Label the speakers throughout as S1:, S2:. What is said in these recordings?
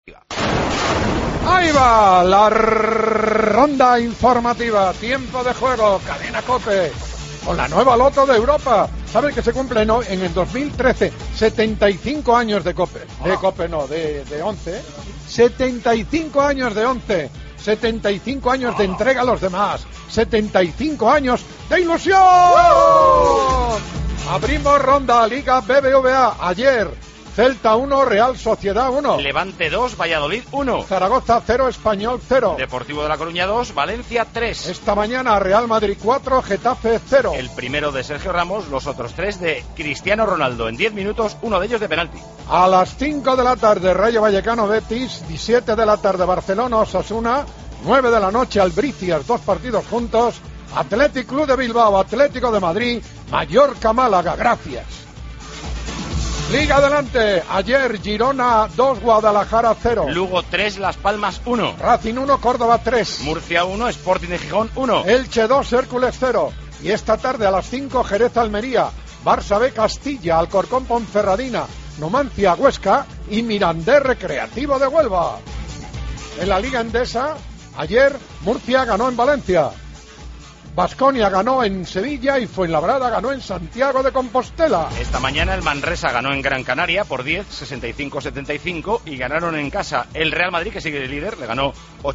S1: Ahí va la ronda informativa, tiempo de juego, Cadena COPE, con la nueva Loto de Europa. ¿Sabes que se cumplen en el 2013 75 años de COPE? De COPE no, de 11. 75 años de 11. 75 años de entrega a los demás. 75 años de ilusión. Abrimos ronda Liga BBVA. Ayer Celta 1, Real Sociedad 1.
S2: Levante 2, Valladolid 1.
S1: Zaragoza 0, Español 0.
S2: Deportivo de La Coruña 2, Valencia 3.
S1: Esta mañana Real Madrid 4, Getafe 0.
S2: El primero de Sergio Ramos, los otros 3 de Cristiano Ronaldo. En 10 minutos, uno de ellos de penalti.
S1: A las 5 de la tarde Rayo Vallecano Betis, 17 de la tarde Barcelona Osasuna, 9 de la noche Albricias, 2 partidos juntos, Athletic Club de Bilbao, Atlético de Madrid, Mallorca Málaga. Gracias. Liga adelante. Ayer Girona 2, Guadalajara 0.
S2: Lugo 3, Las Palmas 1.
S1: Racing 1, Córdoba 3.
S2: Murcia 1, Sporting de Gijón 1.
S1: Elche 2, Hércules 0. Y esta tarde a las 5 Jerez Almería, Barça B Castilla, Alcorcón Ponferradina, Numancia Huesca y Mirandés Recreativo de Huelva. En la Liga Endesa, ayer Murcia ganó en Valencia, Baskonia ganó en Sevilla y Fuenlabrada ganó en Santiago de Compostela.
S2: Esta mañana el Manresa ganó en Gran Canaria por 10, 65-75 y ganaron en casa el Real Madrid, que sigue el líder, le ganó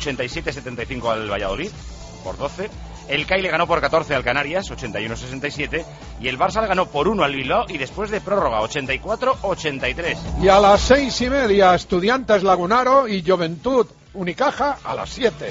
S2: 87-75 al Valladolid por 12. El CAI le ganó por 14 al Canarias, 81-67, y el Barça le ganó por 1 al Bilbao y después de prórroga, 84-83.
S1: Y a las 6:30 Estudiantes Lagunaro y Juventud Unicaja a las 7.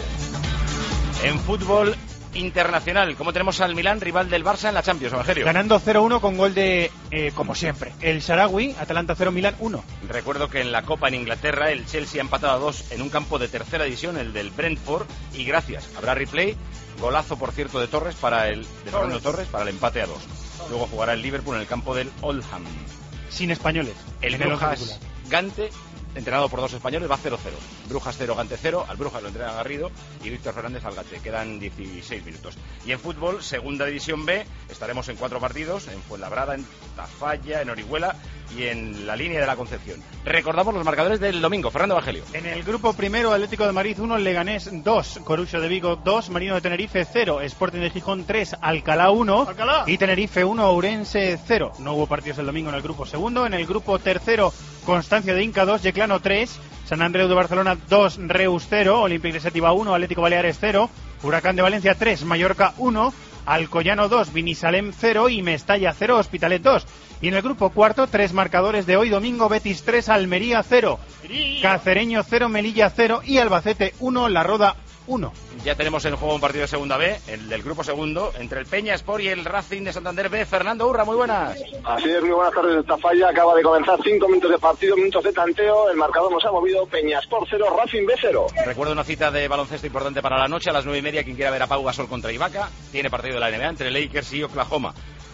S2: En fútbol internacional, como tenemos al Milán, rival del Barça en la Champions, Evangelio.
S3: Ganando 0-1 con gol de, como siempre, el Sarawi, Atalanta 0, Milán 1.
S2: Recuerdo que en la Copa en Inglaterra el Chelsea ha empatado a 2 en un campo de tercera división, el del Brentford, y gracias, habrá replay, golazo por cierto de Torres Fernando Torres para el empate a 2. Luego jugará el Liverpool en el campo del Oldham.
S3: Sin españoles.
S2: El Brujas Gante, entrenado por 2 españoles, va 0-0. Brujas 0, Gante 0. Al Brujas lo entrena Garrido y Víctor Fernández al Gante. Quedan 16 minutos. Y en fútbol, segunda división B, estaremos en 4 partidos, en Fuenlabrada, en Tafalla, en Orihuela y en la Línea de la Concepción. Recordamos los marcadores del domingo. Fernando Evangelio.
S3: En el grupo primero, Atlético de Madrid 1, Leganés 2, Corucho de Vigo 2, Marino de Tenerife 0, Sporting de Gijón 3, Alcalá 1 y Tenerife 1, Ourense 0. No hubo partidos el domingo en el grupo segundo. En el grupo tercero, Constancia de Inca 2, Yeclano 3, San Andreu de Barcelona 2, Reus 0, Olímpic de Sètiva 1, Atlético Baleares 0, Huracán de Valencia 3, Mallorca 1, Alcoyano 2, Binissalem 0 y Mestalla 0, Hospitalet 2. Y en el grupo cuarto, 3 marcadores de hoy domingo: Betis 3, Almería 0, Cacereño 0, Melilla 0 y Albacete 1, La Roda 1.
S2: Ya tenemos en juego un partido de segunda B, el del grupo segundo, entre el Peña Sport y el Racing de Santander B. Fernando Urra, muy buenas.
S4: Así es, muy buenas tardes. Esta falla acaba de comenzar, 5 minutos de partido, minutos de tanteo. El marcador nos ha movido: Peña Sport 0, Racing B 0.
S2: Recuerdo una cita de baloncesto importante para la noche, a las 9:30. Quien quiera ver a Pau Gasol contra Ibaka, tiene partido de la NBA entre Lakers y Oklahoma.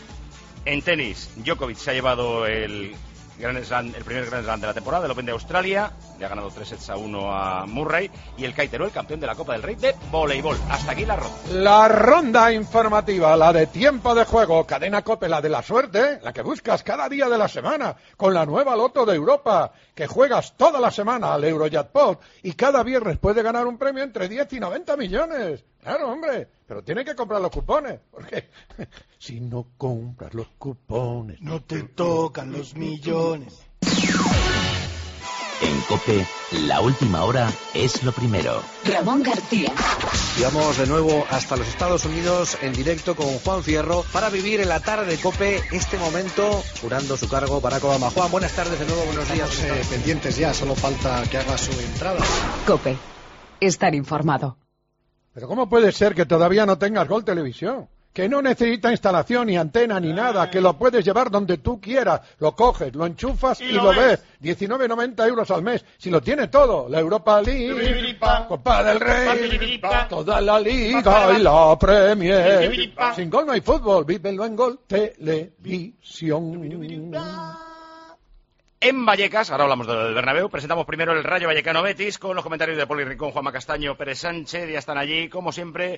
S2: En tenis, Djokovic se ha llevado el primer Grand Slam de la temporada, el Open de Australia. Le ha ganado 3-1 a Murray. Y el Caitero, el campeón de la Copa del Rey de voleibol. Hasta aquí la ronda.
S1: La ronda informativa, la de tiempo de juego, Cadena COPE, la de la suerte, la que buscas cada día de la semana, con la nueva Loto de Europa, que juegas toda la semana al Eurojackpot y cada viernes puedes ganar un premio entre 10 y 90 millones. Claro, hombre, pero tienes que comprar los cupones, porque si no compras los cupones,
S5: no te tocan los millones.
S6: En COPE, la última hora es lo primero.
S7: Ramón García.
S8: Y vamos de nuevo hasta los Estados Unidos en directo con Juan Fierro para vivir en la tarde de COPE este momento, jurando su cargo Barack Obama. Juan, buenas tardes de nuevo, buenos días.
S5: Estamos pendientes ya, solo falta que haga su entrada.
S7: COPE. Estar informado.
S1: Pero ¿cómo puede ser que todavía no tengas Gol Televisión? Que no necesita instalación ni antena ni nada, que lo puedes llevar donde tú quieras, lo coges, lo enchufas y lo ves. 19,90 euros al mes, si lo tiene todo. La Europa League, Copa del Rey, toda la Liga y la Premier. Sin gol no hay fútbol, vívelo en Gol Televisión.
S2: En Vallecas, ahora hablamos del Bernabéu, presentamos primero el Rayo Vallecano Betis con los comentarios de Poli Rincón, Juanma Castaño, Pérez Sánchez. Ya están allí, como siempre,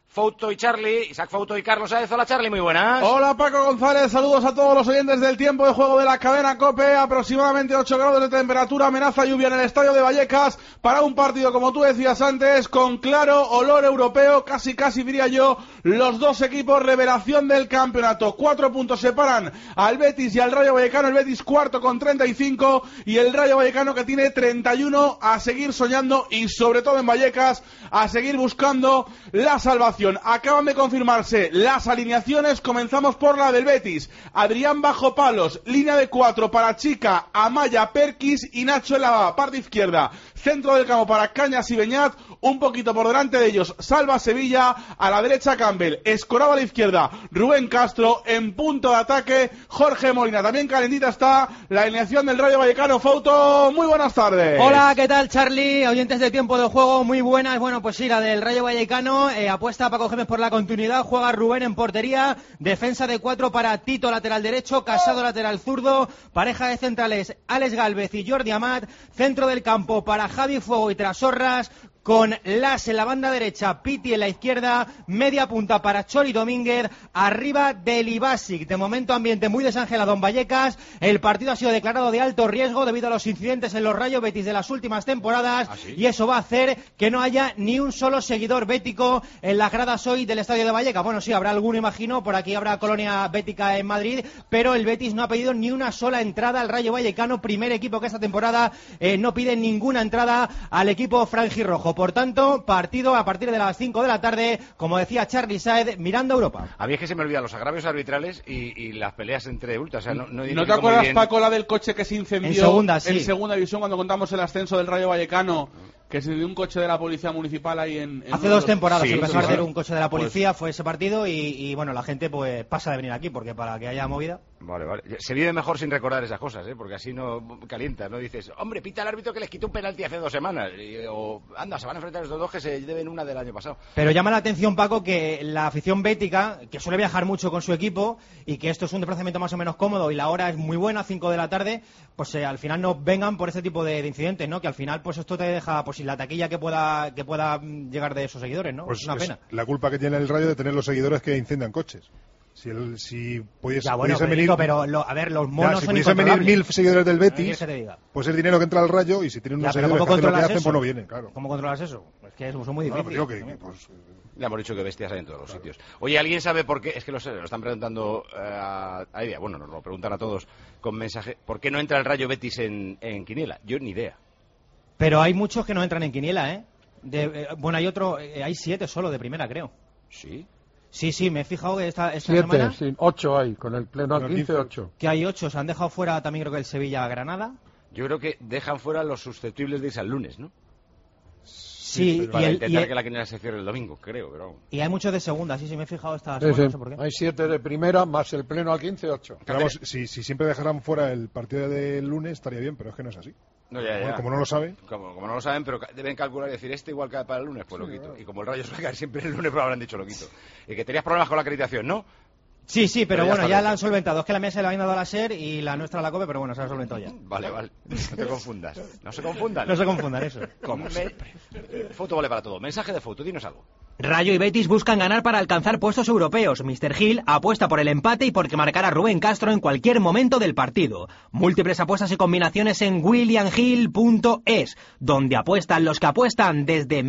S2: Fouto y Charlie, Isaac Fouto y Carlos Sáez. Hola Charlie, muy buenas.
S9: Hola Paco González, saludos a todos los oyentes del tiempo de juego de la cadena COPE. Aproximadamente 8 grados de temperatura, amenaza lluvia en el estadio de Vallecas para un partido, como tú decías antes, con claro olor europeo, casi diría yo, los dos equipos revelación del campeonato. 4 puntos separan al Betis y al Rayo Vallecano, el Betis cuarto con 35 y el Rayo Vallecano que tiene 31, a seguir soñando y sobre todo en Vallecas a seguir buscando la salvación. Acaban de confirmarse las alineaciones, comenzamos por la del Betis. Adrián bajo palos, línea de 4 para Chica, Amaya, Perkis y Nacho en la parte izquierda. Centro del campo para Cañas y Beñat, un poquito por delante de ellos Salva Sevilla, a la derecha Campbell, Escoraba a la izquierda, Rubén Castro, en punto de ataque Jorge Molina. También calentita está la alineación del Rayo Vallecano. Fouto, muy buenas tardes.
S10: Hola, ¿qué tal Charlie? Oyentes de tiempo de juego, muy buenas. Bueno, pues sí, la del Rayo Vallecano, apuesta Paco Gémez por la continuidad, juega Rubén en portería, defensa de 4 para Tito lateral derecho, Casado lateral zurdo, pareja de centrales Alex Gálvez y Jordi Amat, centro del campo para Javi Fuego y Trasorras, con Las en la banda derecha, Piti en la izquierda, media punta para Chori Domínguez, arriba Delibasic. De momento ambiente muy desangelado en Vallecas, el partido ha sido declarado de alto riesgo debido a los incidentes en los Rayo Betis de las últimas temporadas, y eso va a hacer que no haya ni un solo seguidor bético en las gradas hoy del estadio de Vallecas. Bueno, sí, habrá alguno, imagino, por aquí habrá colonia bética en Madrid, pero el Betis no ha pedido ni una sola entrada al Rayo Vallecano, primer equipo que esta temporada no pide ninguna entrada al equipo franjirrojo. Por tanto, partido a partir de las 5 de la tarde, como decía Charlie Saez, mirando a Europa.
S2: A mí es que se me olvidan los agravios arbitrales y las peleas entre ultras. O sea,
S9: ¿No te acuerdas, bien... Paco, la del coche que se incendió
S10: en segunda, sí,
S9: en segunda división cuando contamos el ascenso del Rayo Vallecano? Que se dio un coche de la policía municipal ahí en
S10: hace 2 temporadas empezó a hacer un coche de la policía, fue ese partido y bueno, la gente pues pasa de venir aquí porque para que haya movida.
S2: Vale. Se vive mejor sin recordar esas cosas, porque así no calienta, no dices, hombre, pita el árbitro que les quitó un penalti hace 2 semanas, o anda, se van a enfrentar estos dos que se deben una del año pasado.
S10: Pero llama la atención, Paco, que la afición bética, que suele viajar mucho con su equipo y que esto es un desplazamiento más o menos cómodo y la hora es muy buena, 5 de la tarde, pues al final no vengan por este tipo de incidentes, ¿no? Que al final pues esto te deja, pues si la taquilla que pueda llegar de esos seguidores, ¿no?
S11: Pues
S10: es una pena.
S11: La culpa que tiene el Rayo de tener los seguidores que incendian coches. Si pudiese venir,
S10: pero a ver, los monos
S11: si
S10: son
S11: pudiesen venir 1000 seguidores del Betis,
S10: pues
S11: el dinero que entra al Rayo, y si tienen unos seguidores que hacen lo que hacen, pues no vienen, claro.
S10: ¿Cómo controlas eso? Es que son muy difíciles.
S2: Le hemos dicho que bestias hay en todos los sitios. Oye, ¿alguien sabe por qué? Es que lo están preguntando a idea. Bueno, nos lo preguntan a todos con mensaje. ¿Por qué no entra el Rayo Betis en Quiniela? Yo ni idea.
S10: Pero hay muchos que no entran en Quiniela, ¿eh? Bueno, hay 7 solo de primera, creo.
S2: ¿Sí?
S10: Sí, me he fijado que esta
S1: 7,
S10: semana...
S1: sí, 8 hay, con el pleno al 15, 8.
S10: Que hay 8, se han dejado fuera también creo que el Sevilla-Granada.
S2: Yo creo que dejan fuera los susceptibles de irse al lunes, ¿no?
S10: Sí,
S2: para intentar que la quiniela se cierre el domingo, creo. Pero...
S10: Y hay muchos de segunda, sí, me he fijado esta semana, no sé por qué.
S1: Hay 7 de primera, más el pleno al 15, 8.
S11: Pero vamos, si siempre dejaran fuera el partido del lunes, estaría bien, pero es que no es así.
S2: No, ya.
S11: Como no lo saben.
S2: Como no lo saben, pero deben calcular y decir, igual cae para el lunes, pues lo quito. Claro. Y como el Rayo suele caer siempre el lunes, pues habrán dicho lo quito. Y que tenías problemas con la acreditación, ¿no?
S10: Sí, pero bueno, ya la han solventado. Es que la mía se la han dado a la SER y la nuestra a la COPE, pero bueno, se la han solventado ya.
S2: Vale. No te confundas. No se confundan.
S10: No se confundan, eso.
S2: Como siempre. Foto vale para todo. Mensaje de Foto, dinos algo.
S10: Rayo y Betis buscan ganar para alcanzar puestos europeos. Mr. Gil apuesta por el empate y porque marcará Rubén Castro en cualquier momento del partido. Múltiples apuestas y combinaciones en williamhill.es, donde apuestan los que apuestan desde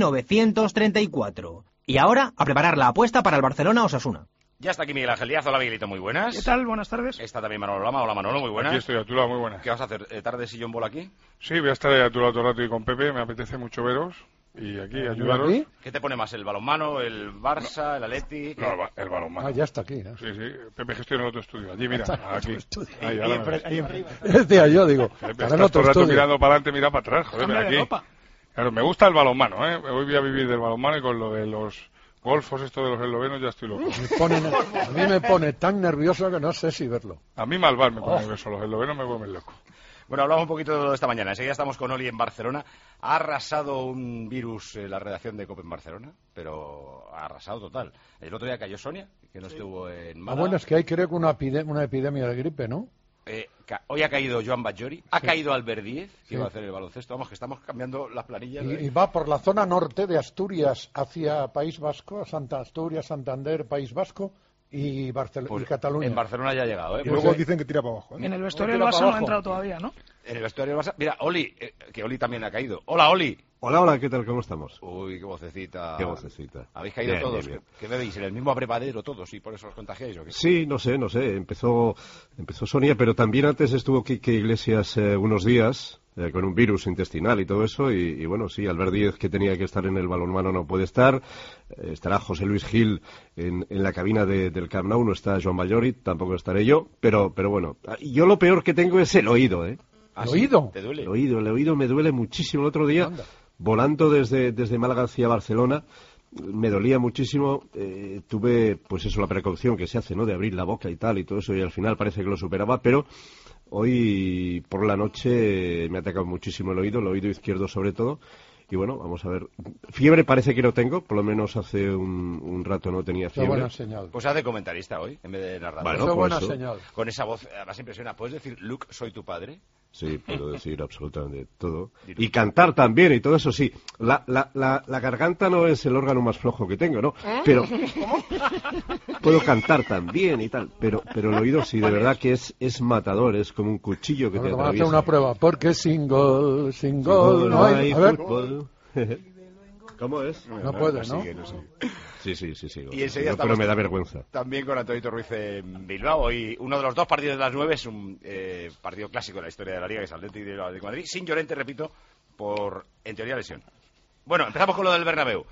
S10: 1934. Y ahora, a preparar la apuesta para el Barcelona-Osasuna.
S2: Ya está aquí Miguel Ángel Díaz. Hola, Miguelito, muy buenas.
S12: ¿Qué tal? Buenas tardes.
S2: Está también Manolo Lama. Hola, Manolo, muy buenas.
S12: Aquí estoy a tu lado, muy buenas.
S2: ¿Qué vas a hacer? ¿Tarde sillón bola aquí?
S12: Sí, voy a estar a tu lado todo el rato y con Pepe. Me apetece mucho veros y aquí ayudaros. ¿Aquí?
S2: ¿Qué te pone más, el balonmano, el Barça, el Atleti?
S12: No, el balonmano.
S1: Ya está aquí, ¿no?
S12: Sí. Pepe gestiona el otro estudio. Allí, mira, aquí.
S1: Ahí decía yo, digo,
S12: Pepe, estás todo el rato mirando para adelante, mira para atrás. Joder, aquí. Claro, me gusta el balonmano, Hoy voy a vivir del balonmano y con lo de los... golfos, esto de los eslovenos, ya estoy loco.
S1: A mí me pone tan nervioso que no sé si verlo.
S12: A mí Malvar me pone nervioso, los eslovenos me vuelven loco.
S2: Bueno, hablamos un poquito de esta mañana. Enseguida estamos con Oli en Barcelona. Ha arrasado un virus la redacción de COPE en Barcelona, pero ha arrasado total. El otro día cayó Sonia, que no estuvo en Málaga.
S1: Bueno, es que hay creo que una epidemia de gripe, ¿no?
S2: Hoy ha caído Joan Batllori, ha caído Albert Díez, que iba a hacer el baloncesto. Vamos, que estamos cambiando las planillas.
S1: Y va por la zona norte de Asturias hacia País Vasco, Asturias, Santander, País Vasco y Cataluña.
S2: En Barcelona ya ha llegado,
S11: Y luego dicen que tira para abajo.
S13: En el vestuario del Barça no ha entrado todavía, ¿no?
S2: En el vestuario del Barça. Mira, Oli, que Oli también ha caído. Hola, Oli.
S14: Hola, ¿qué tal? ¿Cómo estamos?
S2: Uy, qué vocecita.
S14: Qué vocecita.
S2: ¿Habéis caído
S14: Bien,
S2: todos?
S14: bien.
S2: ¿Qué bebéis? ¿En el mismo abrevadero todos y por eso os contagiáis o qué?
S14: Sí, no sé. Empezó Sonia, pero también antes estuvo Quique Iglesias unos días con un virus intestinal y todo eso. Y bueno, sí, Albert Díez, que tenía que estar en el balonmano, no puede estar. Estará José Luis Gil en la cabina del Camp Nou, no está Joan Batllori, tampoco estaré yo. Pero bueno, yo lo peor que tengo es el oído, ¿eh?
S1: ¿El oído?
S2: ¿Te duele?
S14: El oído me duele muchísimo. El otro día, volando desde Málaga hacia Barcelona, me dolía muchísimo. Tuve, pues eso, la precaución que se hace, ¿no?, de abrir la boca y tal, y todo eso, y al final parece que lo superaba, pero hoy por la noche me ha atacado muchísimo el oído izquierdo sobre todo. Y bueno, vamos a ver. Fiebre parece que no tengo, por lo menos hace un rato no tenía fiebre.
S1: Qué buena señal.
S2: Pues haz de comentarista hoy, en vez de narrador.
S14: Bueno,
S1: qué buena
S14: eso.
S1: señal.
S2: Con esa voz, además impresiona. ¿Puedes decir, Luke, soy tu padre?
S14: Sí, puedo decir absolutamente todo. Y cantar también y todo eso, sí. La garganta no es el órgano más flojo que tengo, ¿no? Pero puedo cantar también y tal. Pero el oído sí, de verdad que es matador, es como un cuchillo que te
S1: Vamos a hacer
S14: atraviesa.
S1: una prueba, porque sin gol no hay. A ver.
S14: Fútbol. ¿Cómo es?
S1: No puede, ¿no?
S14: Sí.
S2: Y enseguida
S14: Pero me da vergüenza.
S2: También con Antonio Ruiz en Bilbao. Y uno de los dos partidos de las 9 es un partido clásico de la historia de la Liga, que es Atlético de Madrid. Sin Llorente, repito, por, en teoría, lesión. Bueno, empezamos con lo del Bernabéu.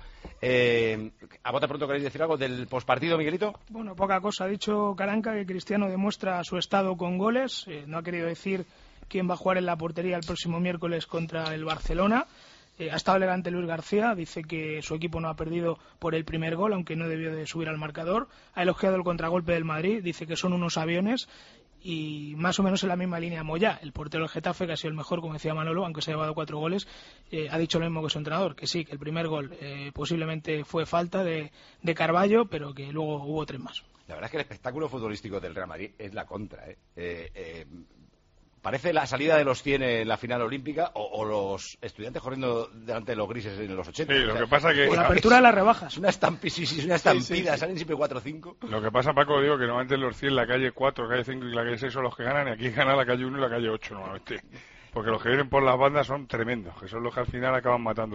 S2: ¿A bote pronto queréis decir algo del pospartido, Miguelito?
S13: Bueno, poca cosa. Ha dicho Caranca que Cristiano demuestra su estado con goles. No ha querido decir quién va a jugar en la portería el próximo miércoles contra el Barcelona. Ha estado elegante Luis García, dice que su equipo no ha perdido por el primer gol, aunque no debió de subir al marcador. Ha elogiado el contragolpe del Madrid, dice que son unos aviones, y más o menos en la misma línea Moyá, el portero del Getafe, que ha sido el mejor, como decía Manolo, aunque se ha llevado 4 goles, ha dicho lo mismo que su entrenador, que sí, que el primer gol posiblemente fue falta de Carballo, pero que luego hubo 3 más.
S2: La verdad es que el espectáculo futbolístico del Real Madrid es la contra, Parece la salida de los 100 en la final olímpica o los estudiantes corriendo delante de los grises en los 80.
S12: Sí, lo que pasa que...
S13: O la apertura de las rebajas.
S2: Es una estampida, salen siempre 4 o 5.
S12: Lo que pasa, Paco, digo que normalmente en los 100 la calle 4, la calle 5 y la calle 6 son los que ganan, y aquí gana la calle 1 y la calle 8 normalmente. Porque los que vienen por las bandas son tremendos, que son los que al final acaban matando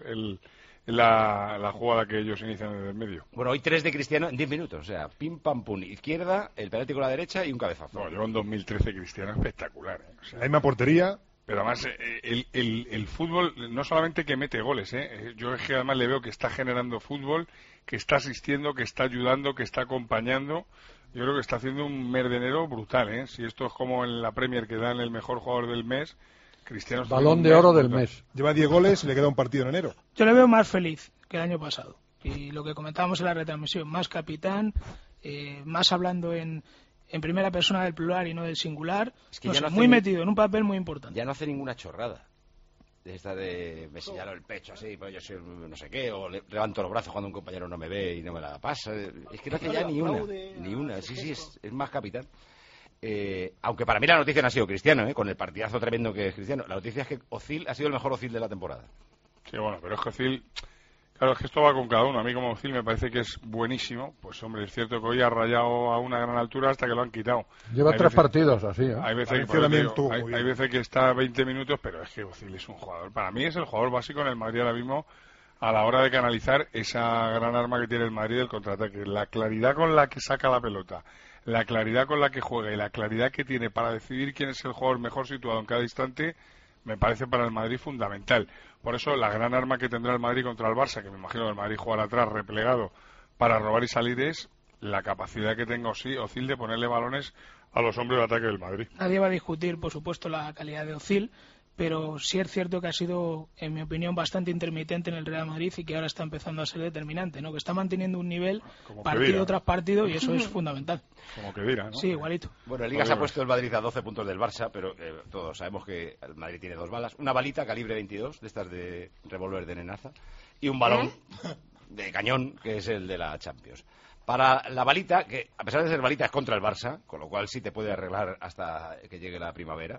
S12: la jugada que ellos inician desde el medio.
S2: Bueno, hoy 3 de Cristiano en 10 minutos, o sea, pim pam pum, izquierda, el penalti con la derecha y un cabezazo.
S12: No, yo en 2013 Cristiano espectacular. O sea,
S11: la misma portería.
S12: Pero además el fútbol no solamente que mete goles, yo es que además le veo que está generando fútbol, que está asistiendo, que está ayudando, que está acompañando. Yo creo que está haciendo un mes de enero brutal, Si esto es como en la Premier que dan el mejor jugador del mes, Cristiano está
S1: Balón de oro del mes.
S11: Lleva 10 goles y le queda un partido en enero.
S13: Yo le veo más feliz que el año pasado. Y lo que comentábamos en la retransmisión, más capitán, más hablando en primera persona del plural y no del singular.
S2: Es que
S13: no
S2: ya
S13: sé,
S2: no hace
S13: muy metido, en un papel muy importante.
S2: Ya no hace ninguna chorrada. De esta de me señalo el pecho así, pues yo soy no sé qué, o levanto los brazos cuando un compañero no me ve y no me la pasa. Es que no hace ya ni una. Sí, es más capitán. Aunque para mí la noticia no ha sido Cristiano, con el partidazo tremendo que es Cristiano. La noticia es que Özil ha sido el mejor Özil de la temporada.
S12: Sí, bueno, pero es que Özil, claro, es que esto va con cada uno. A mí como Özil me parece que es buenísimo. Pues hombre, es cierto que hoy ha rayado a una gran altura hasta que lo han quitado.
S1: Lleva 3 partidos así,
S12: Hay veces que está 20 minutos, pero es que Özil es un jugador. Para mí es el jugador básico en el Madrid ahora mismo a la hora de canalizar esa gran arma que tiene el Madrid del contraataque. La claridad con la que saca la pelota, la claridad con la que juega y la claridad que tiene para decidir quién es el jugador mejor situado en cada instante, me parece para el Madrid fundamental. Por eso la gran arma que tendrá el Madrid contra el Barça, que me imagino que el Madrid jugará atrás replegado para robar y salir, es la capacidad que tenga Özil de ponerle balones a los hombres de ataque del Madrid.
S13: Nadie va a discutir, por supuesto, la calidad de Özil, pero sí es cierto que ha sido, en mi opinión, bastante intermitente en el Real Madrid y que ahora está empezando a ser determinante, que está manteniendo un nivel partido tras partido y eso es fundamental.
S12: Como que dirá, ¿no?
S13: Sí, igualito.
S2: Bueno, en Liga se ha puesto el Madrid a 12 puntos del Barça, pero todos sabemos que el Madrid tiene 2 balas, una balita calibre 22, de estas de revólver de nenaza, y un balón de cañón, que es el de la Champions. Para la balita, que a pesar de ser balita es contra el Barça, con lo cual sí te puede arreglar hasta que llegue la primavera.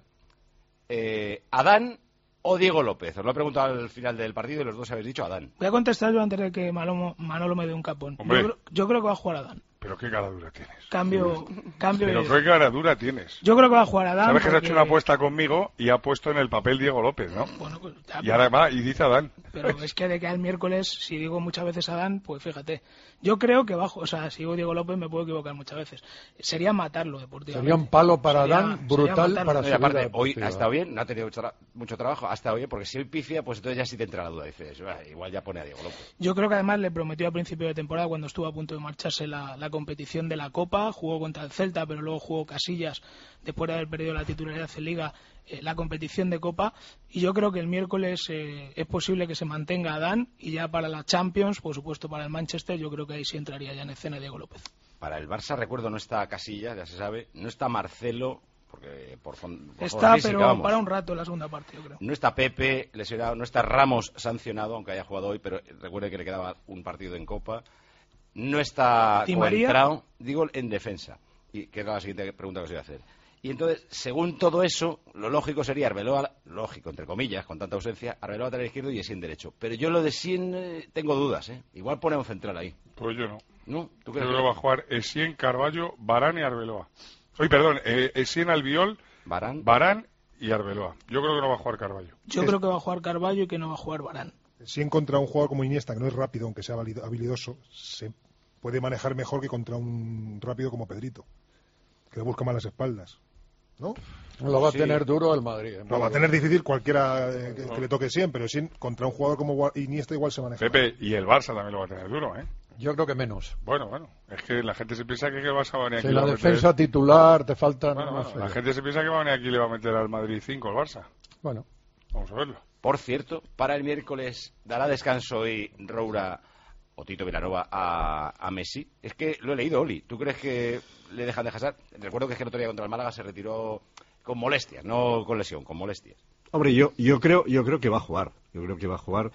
S2: ¿Adán o Diego López? Os lo he preguntado al final del partido y los dos habéis dicho Adán.
S13: Voy a contestar yo antes de que Manolo me dé un capón. Yo creo que va a jugar Adán.
S12: Pero qué cara dura tienes.
S13: Cambio.
S12: Pero qué cara dura tienes.
S13: Yo creo que va a jugar Adán.
S12: Sabes que se ha hecho una apuesta conmigo y ha puesto en el papel Diego López, ¿no?
S13: Bueno, pues,
S12: y ahora va y dice Adán.
S13: Pero es que de que al miércoles, si digo muchas veces Adán, pues fíjate. Yo creo que bajo, o sea, si digo Diego López me puedo equivocar muchas veces. Sería matarlo deportivamente.
S1: Sería un palo para Adán brutal para
S2: su aparte, hoy ha estado bien, no ha tenido mucho trabajo, ha estado bien, porque si hoy pifia, pues entonces ya sí te entra la duda. Dices, igual ya pone a Diego López.
S13: Yo creo que además le prometió a principio de temporada, cuando estuvo a punto de marcharse la competición de la Copa, jugó contra el Celta, pero luego jugó Casillas, después de haber perdido la titularidad en Liga, la competición de Copa, y yo creo que el miércoles es posible que se mantenga Adán, y ya para la Champions, por supuesto para el Manchester, yo creo que ahí sí entraría ya en escena Diego López.
S2: Para el Barça, recuerdo, no está Casillas, ya se sabe, no está Marcelo, porque por
S13: está,
S2: física,
S13: pero
S2: vamos,
S13: para un rato en la segunda parte, yo creo.
S2: No está Pepe lesionado, no está Ramos sancionado, aunque haya jugado hoy, pero recuerde que le quedaba un partido en Copa. No está Coentrao, digo en defensa, y que era la siguiente pregunta que os iba a hacer. Y entonces, según todo eso, lo lógico sería Arbeloa, lógico, entre comillas, con tanta ausencia, Arbeloa lateral izquierdo y Essien derecho. Pero yo lo de Essien tengo dudas, ¿eh? Igual pone un central ahí.
S12: Pues yo no.
S2: ¿No?
S12: ¿Tú crees que va a jugar Essien, Carballo, Varane y Arbeloa? Oye, perdón, Essien, Albiol, Varane y Arbeloa. Yo creo que no va a jugar Carballo.
S13: Yo creo que va a jugar Carballo y que no va a jugar Varane.
S11: Si en contra un jugador como Iniesta, que no es rápido, aunque sea habilidoso, se puede manejar mejor que contra un rápido como Pedrito, que le busca más las espaldas, ¿no?
S1: Lo va a tener duro el Madrid.
S11: Lo va a tener difícil cualquiera que le toque siempre, pero sí, contra un jugador como Iniesta igual se maneja.
S12: Pepe, y el Barça también lo va a tener duro, ¿eh?
S1: Yo creo que menos.
S12: Bueno, es que la gente se piensa que el Barça va a venir aquí.
S1: Si la defensa titular te falta...
S12: la gente se piensa que va a venir aquí y le va a meter al Madrid 5 el Barça.
S1: Bueno.
S12: Vamos a verlo.
S2: Por cierto, para el miércoles dará descanso hoy Roura o Tito Vilanova a Messi. Es que lo he leído, Oli. ¿Tú crees que le dejan descansar? Recuerdo que el otro día contra el Málaga se retiró con molestias, no con lesión, con molestias.
S14: Hombre, yo creo que va a jugar. Yo creo que va a jugar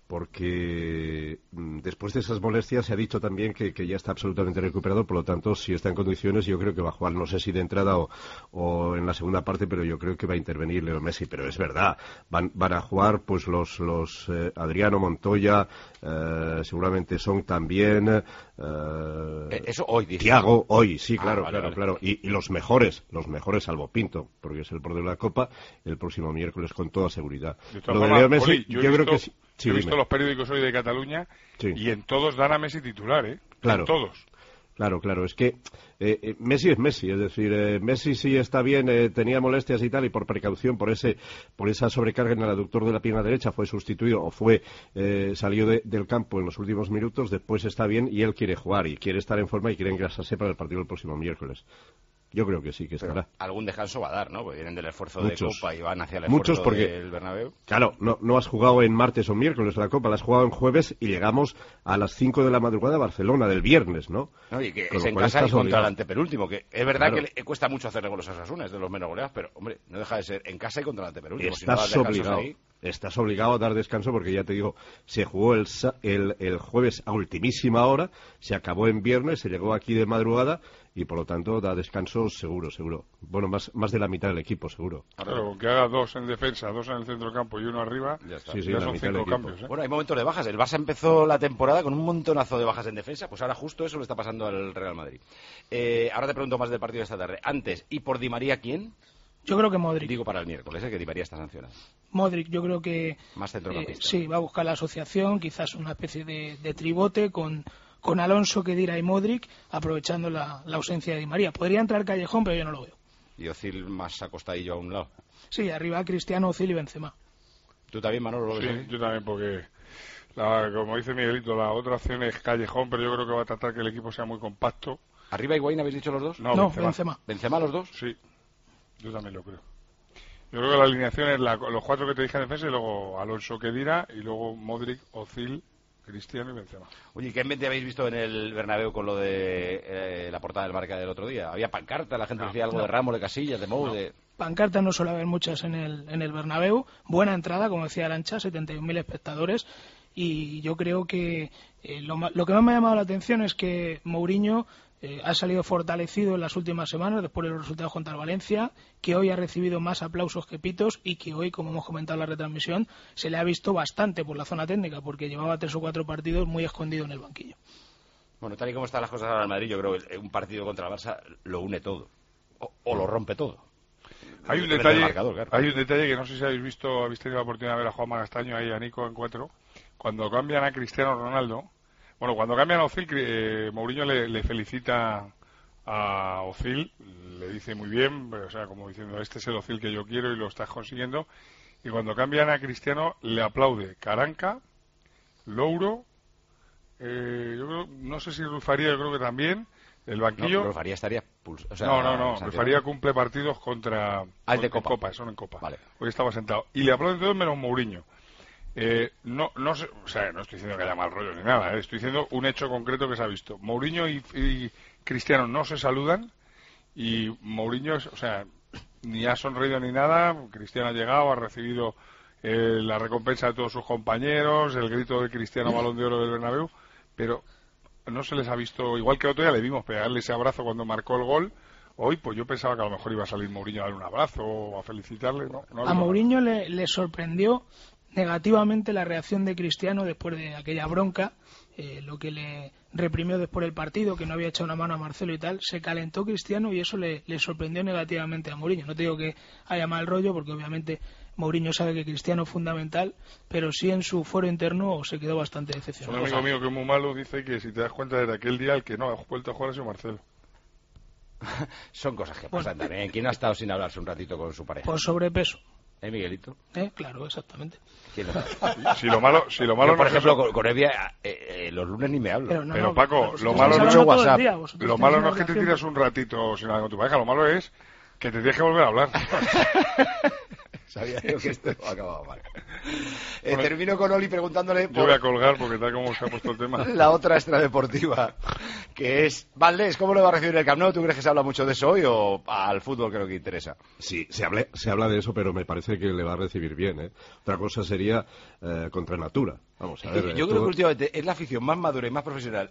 S14: porque después de esas molestias se ha dicho también que ya está absolutamente recuperado, por lo tanto, si está en condiciones, yo creo que va a jugar. No sé si de entrada o en la segunda parte, pero yo creo que va a intervenir Leo Messi. Pero es verdad, van a jugar pues los Adriano, Montoya, seguramente Son también.
S2: Eso hoy, dice.
S14: Thiago, hoy, sí, claro, claro. Y los mejores, salvo Pinto, porque es el portero de la Copa, el próximo miércoles con toda seguridad.
S12: Lo de Leo Messi, yo creo que sí. He visto los periódicos hoy de Cataluña y en todos dan a Messi titular, ¿eh?
S14: Claro.
S12: En todos.
S14: Claro, es que Messi es Messi, es decir, Messi sí está bien, tenía molestias y tal, y por precaución, por esa sobrecarga en el aductor de la pierna derecha fue sustituido o salió del campo en los últimos minutos, después está bien y él quiere jugar y quiere estar en forma y quiere engrasarse para el partido del próximo miércoles. Yo creo que sí, que estará.
S2: Pero algún descanso va a dar, ¿no? Porque vienen del esfuerzo de Copa y van hacia el esfuerzo del Bernabéu.
S14: Claro, no has jugado en martes o miércoles la Copa, la has jugado en jueves y llegamos a las 5 de la madrugada a Barcelona, del viernes, ¿no?
S2: Y que es en casa y contra el antepenúltimo, que es verdad que le cuesta mucho hacerle goles a Osasuna, es de los menos goleados, pero, hombre, no deja de ser en casa y contra el antepenúltimo.
S14: Estás obligado a dar descanso porque ya te digo, se jugó el jueves a ultimísima hora, se acabó en viernes, se llegó aquí de madrugada y por lo tanto da descanso seguro. Bueno, más de la mitad del equipo, seguro.
S12: Claro, que haga 2 en defensa, 2 en el centro del campo y 1 arriba,
S2: ya está.
S12: Ya son 5 cambios.
S2: Bueno, hay momentos de bajas. El Barça empezó la temporada con un montonazo de bajas en defensa, pues ahora justo eso le está pasando al Real Madrid. Ahora te pregunto más del partido de esta tarde. Antes, ¿y por Di María quién?
S13: Yo creo que Modric.
S2: Digo para el miércoles, que Di María está sancionado.
S13: Modric, yo creo que...
S2: Más centrocampista.
S13: Sí, va a buscar la asociación, quizás una especie de tribote con Alonso, Khedira y Modric, aprovechando la ausencia de Di María. Podría entrar Callejón, pero yo no lo veo.
S2: Y Özil más acostadillo a un lado.
S13: Sí, arriba Cristiano, Özil y Benzema.
S2: ¿Tú también, Manolo, lo ves?
S12: Sí, yo también, porque, como dice Miguelito, la otra opción es Callejón, pero yo creo que va a tratar que el equipo sea muy compacto.
S2: ¿Arriba Higuaín habéis dicho los dos?
S12: No,
S13: Benzema.
S2: ¿Benzema los dos?
S12: Sí, yo también lo creo. Yo creo que la alineación es los 4 que te dije en defensa y luego Alonso, Khedira y luego Modric, Özil, Cristiano y Benzema.
S2: Oye, ¿qué ambiente habéis visto en el Bernabéu con lo de la portada del Marca del otro día? ¿Había pancarta? ¿La gente decía algo de Ramos, de Casillas, de Mou?
S13: Pancartas no suele haber muchas en el Bernabéu. Buena entrada, como decía Arancha, 71.000 espectadores. y yo creo que lo que más me ha llamado la atención es que Mourinho ha salido fortalecido en las últimas semanas después de los resultados contra el Valencia, que hoy ha recibido más aplausos que pitos y que hoy, como hemos comentado en la retransmisión, se le ha visto bastante por la zona técnica, porque llevaba 3 o 4 partidos muy escondido en el banquillo.
S2: Bueno, tal y como están las cosas ahora en Madrid, yo creo que un partido contra el Barça lo une todo, o lo rompe todo.
S12: Hay un detalle que no sé si habéis tenido la oportunidad de ver a Juanma Castaño ahí a Nico en 4, cuando cambian a Cristiano Ronaldo. Bueno, cuando cambian a Ozil, Mourinho le felicita a Ozil, le dice muy bien, o sea, como diciendo, este es el Ozil que yo quiero y lo estás consiguiendo. Y cuando cambian a Cristiano, le aplaude Caranca, Louro, yo creo, no sé si Rufaría, yo creo que también, el banquillo.
S2: No, Rufaría estaría
S12: no, Rufaría cumple partidos contra...
S2: de Copa.
S12: Son en Copa.
S2: Vale.
S12: Hoy estaba sentado. Y le aplauden todos menos Mourinho. No sé, o sea, no estoy diciendo que haya mal rollo ni nada, estoy diciendo un hecho concreto que se ha visto. Mourinho y Cristiano no se saludan y Mourinho, o sea, ni ha sonreído ni nada. Cristiano ha llegado, ha recibido la recompensa de todos sus compañeros, el grito de Cristiano Balón de Oro del Bernabéu, pero no se les ha visto, igual que otro día le vimos pegarle ese abrazo cuando marcó el gol. Hoy, pues yo pensaba que a lo mejor iba a salir Mourinho a darle un abrazo o a felicitarle. No
S13: a Mourinho le sorprendió negativamente la reacción de Cristiano después de aquella bronca, lo que le reprimió después del partido, que no había echado una mano a Marcelo y tal. Se calentó Cristiano y eso le sorprendió negativamente a Mourinho. No te digo que haya mal rollo, porque obviamente Mourinho sabe que Cristiano es fundamental, pero sí en su foro interno se quedó bastante decepcionado.
S12: Un amigo mío que es muy malo dice que si te das cuenta desde aquel día el que no ha vuelto a jugar ha sido Marcelo.
S2: Son cosas que pasan también. ¿Quién ha estado sin hablarse un ratito con su pareja?
S13: Por sobrepeso.
S2: Miguelito?
S13: Claro, exactamente.
S12: Si lo malo
S2: yo, por ejemplo, con Evia los lunes ni me hablo.
S12: Pero Paco, lo malo no es WhatsApp. Lo malo no es que te tiras un ratito sin hablar con tu pareja, lo malo es que te tienes que volver a hablar.
S2: Sabía yo que esto acababa mal. Termino con Oli preguntándole...
S12: Yo voy a colgar porque tal como se ha puesto el tema.
S2: La otra extradeportiva, que es... Valdés, ¿cómo le va a recibir el Camp Nou? ¿Tú crees que se habla mucho de eso hoy o al fútbol creo que interesa?
S14: Sí, se habla de eso, pero me parece que le va a recibir bien, ¿eh? Otra cosa sería contra natura. Vamos a ver.
S2: Yo creo que últimamente es la afición más madura y más profesional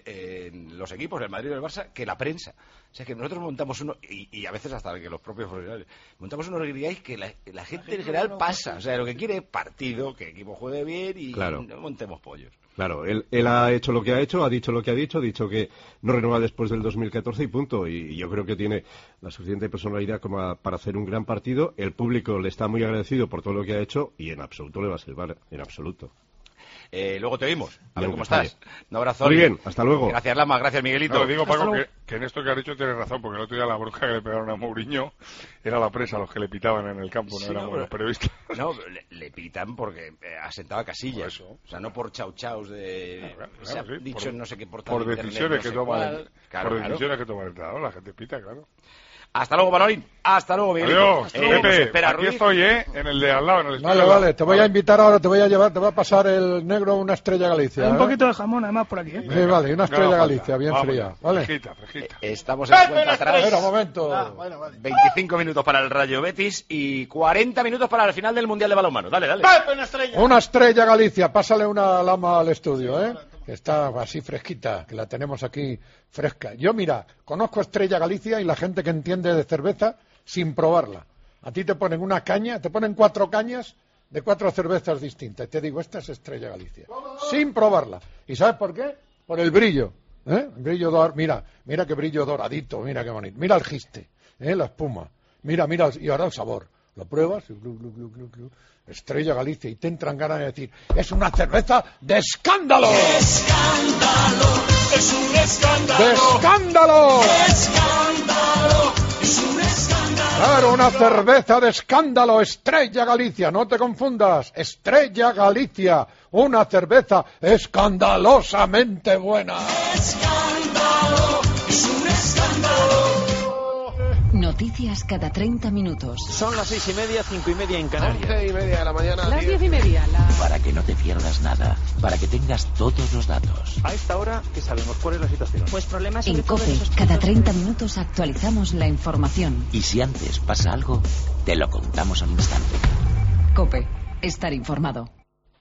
S2: en los equipos, el Madrid y el Barça, que la prensa. O sea, que nosotros montamos uno, y a veces hasta que los propios profesionales, montamos unos guiríais que la gente en general pasa. O sea, lo que quiere es partido, que el equipo juegue bien y no montemos pollos.
S14: Claro, él ha hecho lo que ha hecho, ha dicho lo que ha dicho que no renueva después del 2014 y punto. Y yo creo que tiene la suficiente personalidad como para hacer un gran partido. El público le está muy agradecido por todo lo que ha hecho y en absoluto le va a salvar, en absoluto.
S2: Luego te oímos. A ver cómo estás. Un abrazo.
S14: Muy bien, hasta luego.
S2: Gracias, Lama. Gracias, Miguelito.
S12: No, digo, Paco, que en esto que has dicho tienes razón, porque el otro día la bronca que le pegaron a Mourinho era la prensa los que le pitaban en el campo, no éramos los periodistas.
S2: No, le pitan porque asentaba Casillas. O sea, no por chau-chaus de... se ha dicho en no sé qué portal
S12: por
S2: de
S12: decisiones
S2: internet,
S12: decisiones que toma el entrenador, la gente pita, claro.
S2: Hasta luego, Manolín. Hasta luego, Miguelito.
S12: Adiós. Pepe, aquí estoy, en el de al lado, en el estudio.
S1: Vale, te voy a invitar ahora, te voy a pasar el negro una Estrella Galicia.
S13: Un poquito de jamón, además, por aquí.
S1: Sí, vale, una Estrella Galicia, bien fría. Vale.
S12: Fresquita.
S2: Estamos en cuenta atrás.
S1: Espera, un momento.
S2: 25 minutos para el Rayo Betis y 40 minutos para el final del Mundial de Balonmano. Dale.
S1: Una Estrella Galicia, pásale una Lama al estudio, que está así fresquita, que la tenemos aquí fresca. Yo, mira, conozco Estrella Galicia y la gente que entiende de cerveza sin probarla. A ti te ponen una caña, te ponen 4 cañas de 4 cervezas distintas. Y te digo, esta es Estrella Galicia. Sin probarla. ¿Y sabes por qué? Por el brillo. El brillo mira qué brillo doradito, mira qué bonito. Mira el giste, la espuma. Mira, y ahora el sabor. Lo pruebas y Estrella Galicia, y te entran ganas de decir, es una cerveza de escándalo.
S15: ¡Escándalo! ¡Es un escándalo!
S1: ¡De escándalo!
S15: ¡Escándalo! ¡Es un escándalo!
S1: Claro, una cerveza de escándalo, Estrella Galicia, no te confundas, Estrella Galicia, una cerveza escandalosamente buena.
S15: ¡Escándalo! ¡Es un escándalo!
S7: Noticias cada 30 minutos.
S16: Son las 6:30, 5:30 en Canarias.
S8: 11:30 de la mañana.
S7: Las 10:30.
S6: Para que no te pierdas nada, para que tengas todos los datos.
S16: A esta hora, ¿qué sabemos? ¿Cuál es la situación?
S7: Pues problemas en COPE, cada 30 minutos actualizamos la información.
S6: Y si antes pasa algo, te lo contamos al instante.
S7: COPE, estar informado.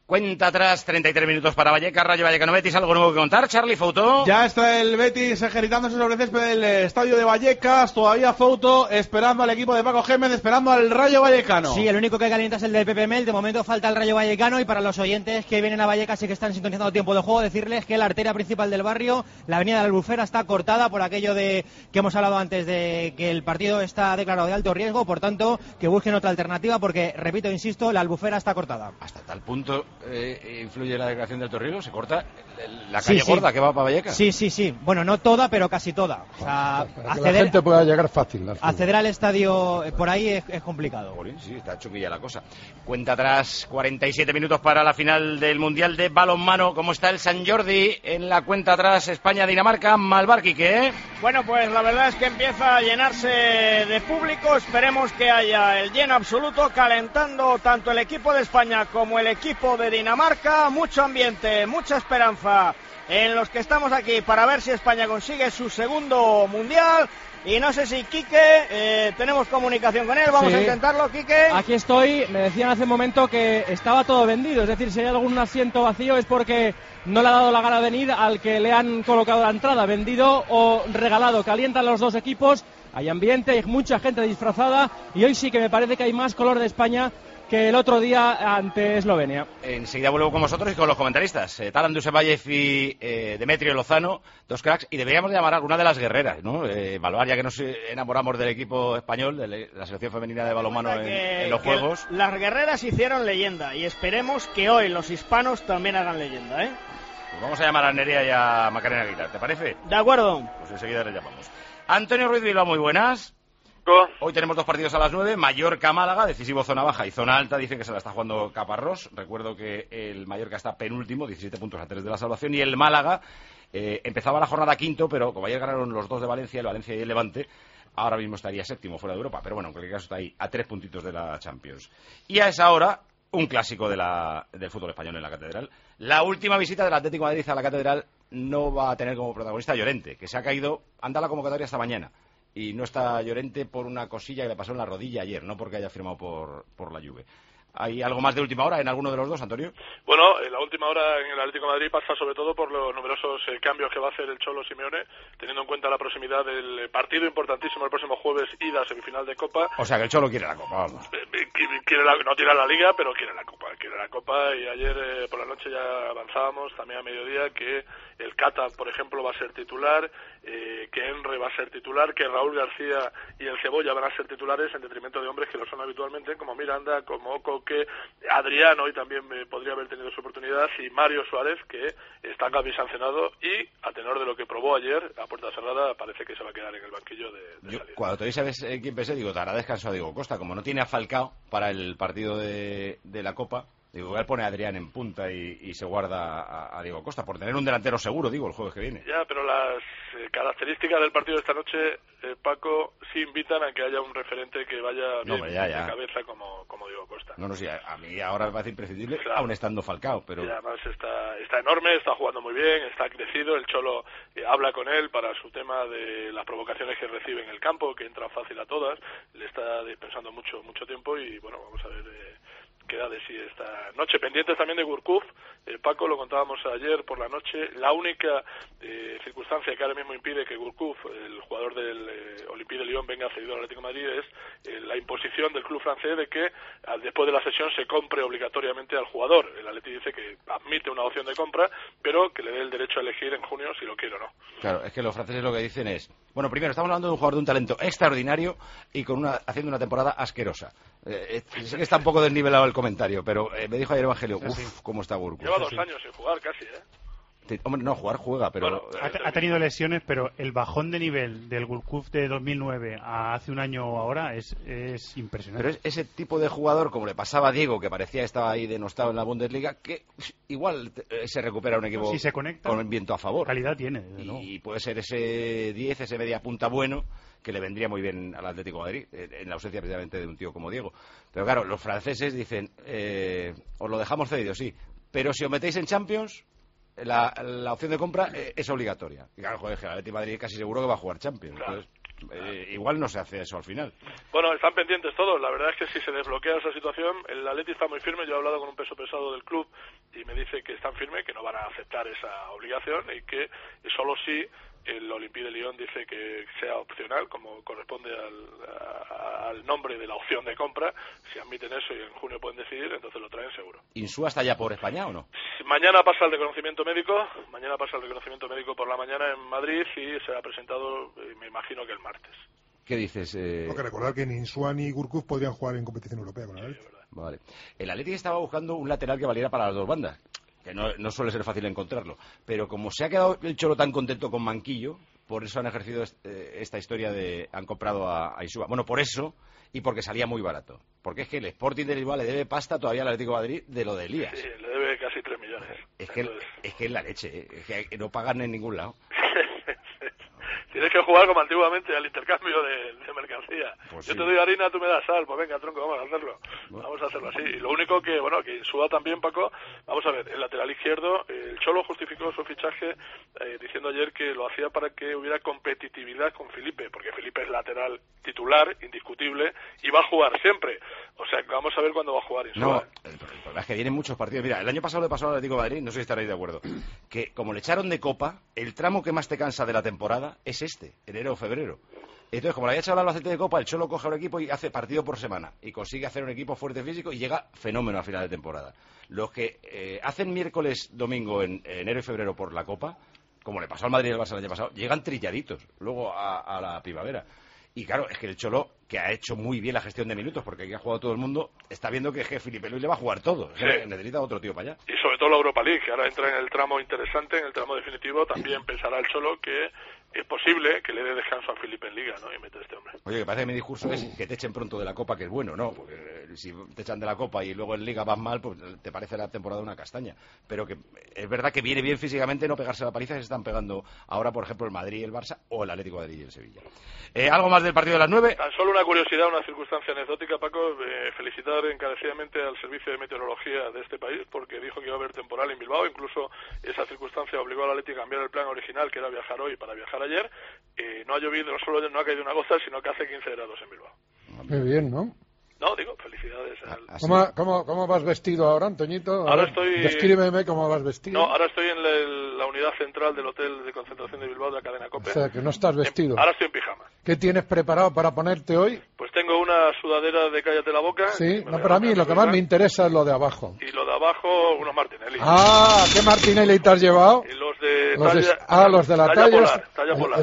S2: Cuenta atrás, 33 minutos para Vallecas, Rayo Vallecano Betis, algo nuevo que contar, Charlie Fouto.
S9: Ya está el Betis ejercitándose sobre el césped del estadio de Vallecas, todavía Fouto esperando al equipo de Paco Gémez, esperando al Rayo Vallecano.
S10: Sí, el único que calienta es el del Pepe Mel, de momento falta el Rayo Vallecano, y para los oyentes que vienen a Vallecas y que están sintonizando tiempo de juego, decirles que la arteria principal del barrio, la avenida de la Albufera, está cortada por aquello de que hemos hablado antes de que el partido está declarado de alto riesgo, por tanto, que busquen otra alternativa porque, repito, insisto, la Albufera está cortada.
S2: Hasta tal punto influye la declaración de alto riesgo, se corta la calle gorda que va para Vallecas.
S10: Sí. Bueno, no toda, pero casi toda. O sea,
S1: para que la gente pueda llegar fácil.
S10: Acceder al estadio por ahí es complicado.
S2: Sí, está chuquilla la cosa. Cuenta atrás, 47 minutos para la final del Mundial de Balonmano. ¿Cómo está el Sant Jordi en la cuenta atrás? España-Dinamarca, Malbarki, ¿qué?
S17: Bueno, pues la verdad es que empieza a llenarse de público. Esperemos que haya el lleno absoluto, calentando tanto el equipo de España como el equipo de Dinamarca. Mucho ambiente, mucha esperanza en los que estamos aquí para ver si España consigue su segundo mundial. Y no sé si Quique, tenemos comunicación con él, vamos a intentarlo, Quique.
S18: Aquí estoy, me decían hace un momento que estaba todo vendido, es decir, si hay algún asiento vacío es porque no le ha dado la gana venir al que le han colocado la entrada, vendido o regalado. Calientan los dos equipos, hay ambiente, hay mucha gente disfrazada y hoy sí que me parece que hay más color de España que el otro día ante Eslovenia.
S2: Enseguida vuelvo con vosotros y con los comentaristas. Talan Dusevayev y Demetrio Lozano, dos cracks, y deberíamos llamar a alguna de las guerreras, ¿no? Evaluar, ya que nos enamoramos del equipo español, de la selección femenina de balonmano en los Juegos.
S17: Las guerreras hicieron leyenda y esperemos que hoy los hispanos también hagan leyenda, ¿eh?
S2: Pues vamos a llamar a Nerea y a Macarena Aguilar, ¿te parece?
S17: De acuerdo.
S2: Pues enseguida le llamamos. Antonio Ruiz Bilbao, muy buenas. Hoy tenemos dos partidos a las 9, Mallorca-Málaga, decisivo zona baja y zona alta, dicen que se la está jugando Caparrós. Recuerdo que el Mallorca está penúltimo, 17 puntos a 3 de la salvación, y el Málaga empezaba la jornada quinto, pero como ayer ganaron los dos de Valencia, el Valencia y el Levante, ahora mismo estaría séptimo fuera de Europa, pero bueno, en cualquier caso está ahí, a 3 puntitos de la Champions. Y a esa hora, un clásico del fútbol español en la Catedral. La última visita del Atlético de Madrid a la Catedral no va a tener como protagonista a Llorente, que se ha caído, anda la convocatoria hasta mañana. Y no está Llorente por una cosilla que le pasó en la rodilla ayer, no porque haya firmado por la Juve. ¿Hay algo más de última hora en alguno de los dos, Antonio?
S19: Bueno, la última hora en el Atlético de Madrid pasa sobre todo por los numerosos cambios que va a hacer el Cholo Simeone, teniendo en cuenta la proximidad del partido importantísimo el próximo jueves, ida semifinal de Copa.
S2: O sea que el Cholo quiere la Copa, vamos.
S19: No quiere la Liga, pero quiere la Copa. Y ayer por la noche ya avanzábamos, también a mediodía, que el Cata, por ejemplo, va a ser titular, que Enre va a ser titular, que Raúl García y el Cebolla van a ser titulares en detrimento de hombres que lo son habitualmente, como Miranda, como Coque, Adrián hoy también podría haber tenido su oportunidad, y Mario Suárez, que está casi sancionado y, a tenor de lo que probó ayer, a puerta cerrada, parece que se va a quedar en el banquillo de salida.
S2: Cuando te sabes quién pensé, digo, te hará descanso a Diego Costa, como no tiene a Falcao para el partido de la Copa. Digo, él pone a Adrián en punta y se guarda a Diego Costa, por tener un delantero seguro, digo, el jueves que viene.
S19: Ya, pero las características del partido de esta noche, Paco, sí invitan a que haya un referente que vaya bien de cabeza como Diego Costa.
S2: No, sí, a mí ahora me parece imprescindible, claro, aún estando Falcao, pero...
S19: Y además está enorme, está jugando muy bien, está crecido, el Cholo habla con él para su tema de las provocaciones que recibe en el campo, que entra fácil a todas, le está dispensando mucho tiempo y, bueno, vamos a ver... queda de sí esta noche. Pendientes también de Gurkuf, Paco, lo contábamos ayer por la noche, la única circunstancia que ahora mismo impide que Gurkuf, el jugador del Olympique de Lyon, venga cedido al Atlético de Madrid es la imposición del club francés de que después de la sesión se compre obligatoriamente al jugador. El Atleti dice que admite una opción de compra, pero que le dé el derecho a elegir en junio si lo quiere o no.
S2: Claro, es que los franceses lo que dicen es, bueno, primero estamos hablando de un jugador de un talento extraordinario y haciendo una temporada asquerosa. Sé que está un poco desnivelado el comentario, pero me dijo ayer Evangelio, cómo está Gurkuf.
S19: Lleva 2 años sin jugar casi,
S2: Hombre, no, juega, pero...
S3: Bueno, ha tenido lesiones, pero el bajón de nivel del Gurkuf de 2009 a hace un año ahora es impresionante.
S2: Pero es ese tipo de jugador, como le pasaba a Diego, que parecía que estaba ahí denostado en la Bundesliga, que igual se recupera un equipo
S3: si se conecta,
S2: con viento a favor.
S3: Calidad tiene,
S2: y puede ser ese 10, ese media punta bueno, que le vendría muy bien al Atlético de Madrid, en la ausencia precisamente de un tío como Diego. Pero claro, los franceses dicen, os lo dejamos cedido, sí, pero si os metéis en Champions... La opción de compra es obligatoria. Y claro, joder, el Atlético de Madrid casi seguro que va a jugar Champions.
S19: Claro.
S2: Entonces... igual no se hace eso al final.
S19: Bueno, están pendientes todos. La verdad es que si se desbloquea esa situación, el Atleti está muy firme. Yo he hablado con un peso pesado del club y me dice que están firmes, que no van a aceptar esa obligación y que solo si el Olympique de Lyon dice que sea opcional, como corresponde al nombre de la opción de compra. Si admiten eso y en junio pueden decidir, entonces lo traen seguro.
S2: ¿Insúa está ya por España o no?
S19: Mañana pasa el reconocimiento médico por la mañana en Madrid y será presentado, me imagino que el martes.
S2: ¿Qué dices?
S11: Tengo que recordar que ni Insúa ni Gurkuf podrían jugar en competición europea con el Atleti.
S2: Vale. El Atleti estaba buscando un lateral que valiera para las dos bandas, que no suele ser fácil encontrarlo, pero como se ha quedado el Cholo tan contento con Manquillo, por eso han ejercido esta historia han comprado a Insúa. Bueno, por eso y porque salía muy barato, porque es que el Sporting de Lisboa le debe pasta todavía al Atlético de Madrid de lo de Elías.
S19: Sí, le debe casi 3 millones.
S2: Es que es la leche, es que no pagan en ningún lado.
S19: Tienes que jugar como antiguamente al intercambio de mercancía.
S2: Pues
S19: yo
S2: sí.
S19: te doy harina, tú me das sal. Pues venga, tronco, vamos a hacerlo.
S2: Bueno.
S19: Vamos a hacerlo así. Y lo único que Insúa también, Paco, vamos a ver, el lateral izquierdo, el Cholo justificó su fichaje diciendo ayer que lo hacía para que hubiera competitividad con Felipe, porque Felipe es lateral titular, indiscutible, y va a jugar siempre. O sea, vamos a ver cuándo va a jugar Insúa.
S2: No, el problema es que vienen muchos partidos. Mira, el año pasado le pasó al Atlético de Madrid, no sé si estaréis de acuerdo, que como le echaron de Copa, el tramo que más te cansa de la temporada es enero o febrero. Entonces, como le había echado al Albacete de Copa, el Cholo coge un equipo y hace partido por semana y consigue hacer un equipo fuerte físico y llega fenómeno a final de temporada. Los que hacen miércoles, domingo en enero y febrero por la Copa, como le pasó al Madrid y al Barça el año pasado, llegan trilladitos luego a la primavera. Y claro, es que el Cholo, que ha hecho muy bien la gestión de minutos, porque aquí ha jugado todo el mundo, está viendo que Felipe Luis le va a jugar todo.
S19: Sí.
S2: Necesita otro tío para allá.
S19: Y sobre todo la Europa League, que ahora entra en el tramo interesante, en el tramo definitivo. También pensará el Cholo que es posible que le dé descanso a Felipe en Liga, ¿no? Y mete a este hombre.
S2: Oye, que parece que mi discurso es que te echen pronto de la Copa, que es bueno, ¿no? Porque si te echan de la Copa y luego en Liga vas mal, pues te parece la temporada una castaña. Pero que es verdad que viene bien físicamente no pegarse la paliza que se están pegando ahora, por ejemplo, el Madrid y el Barça, o el Atlético de Madrid y el Sevilla. ¿Algo más del partido de las 9?
S19: Tan solo una curiosidad, una circunstancia anecdótica, Paco. Felicitar encarecidamente al Servicio de Meteorología de este país, porque dijo que iba a haber temporal en Bilbao. Incluso esa circunstancia obligó al Atlético a cambiar el plan original, que era viajar hoy para viajar ayer. No ha llovido, no solo no ha caído una gota, sino que hace 15 grados en Bilbao.
S1: Qué bien, ¿no?
S19: No, digo, felicidades al...
S1: ¿Cómo vas vestido ahora, Antoñito?
S19: Ahora estoy...
S1: Descríbeme cómo vas vestido.
S19: No, ahora estoy en la unidad central del hotel de concentración de Bilbao de la cadena COPE.
S1: O sea, que no estás vestido.
S19: Ahora estoy en pijama.
S1: ¿Qué tienes preparado para ponerte hoy?
S19: Pues tengo una sudadera de Cállate la Boca.
S1: Sí, no, pero a mí lo que más me interesa es lo de abajo.
S19: Y lo de abajo, unos Martinelli.
S1: Ah, ¿qué Martinelli te has llevado?
S19: Y los de
S1: los de la
S19: talla polar.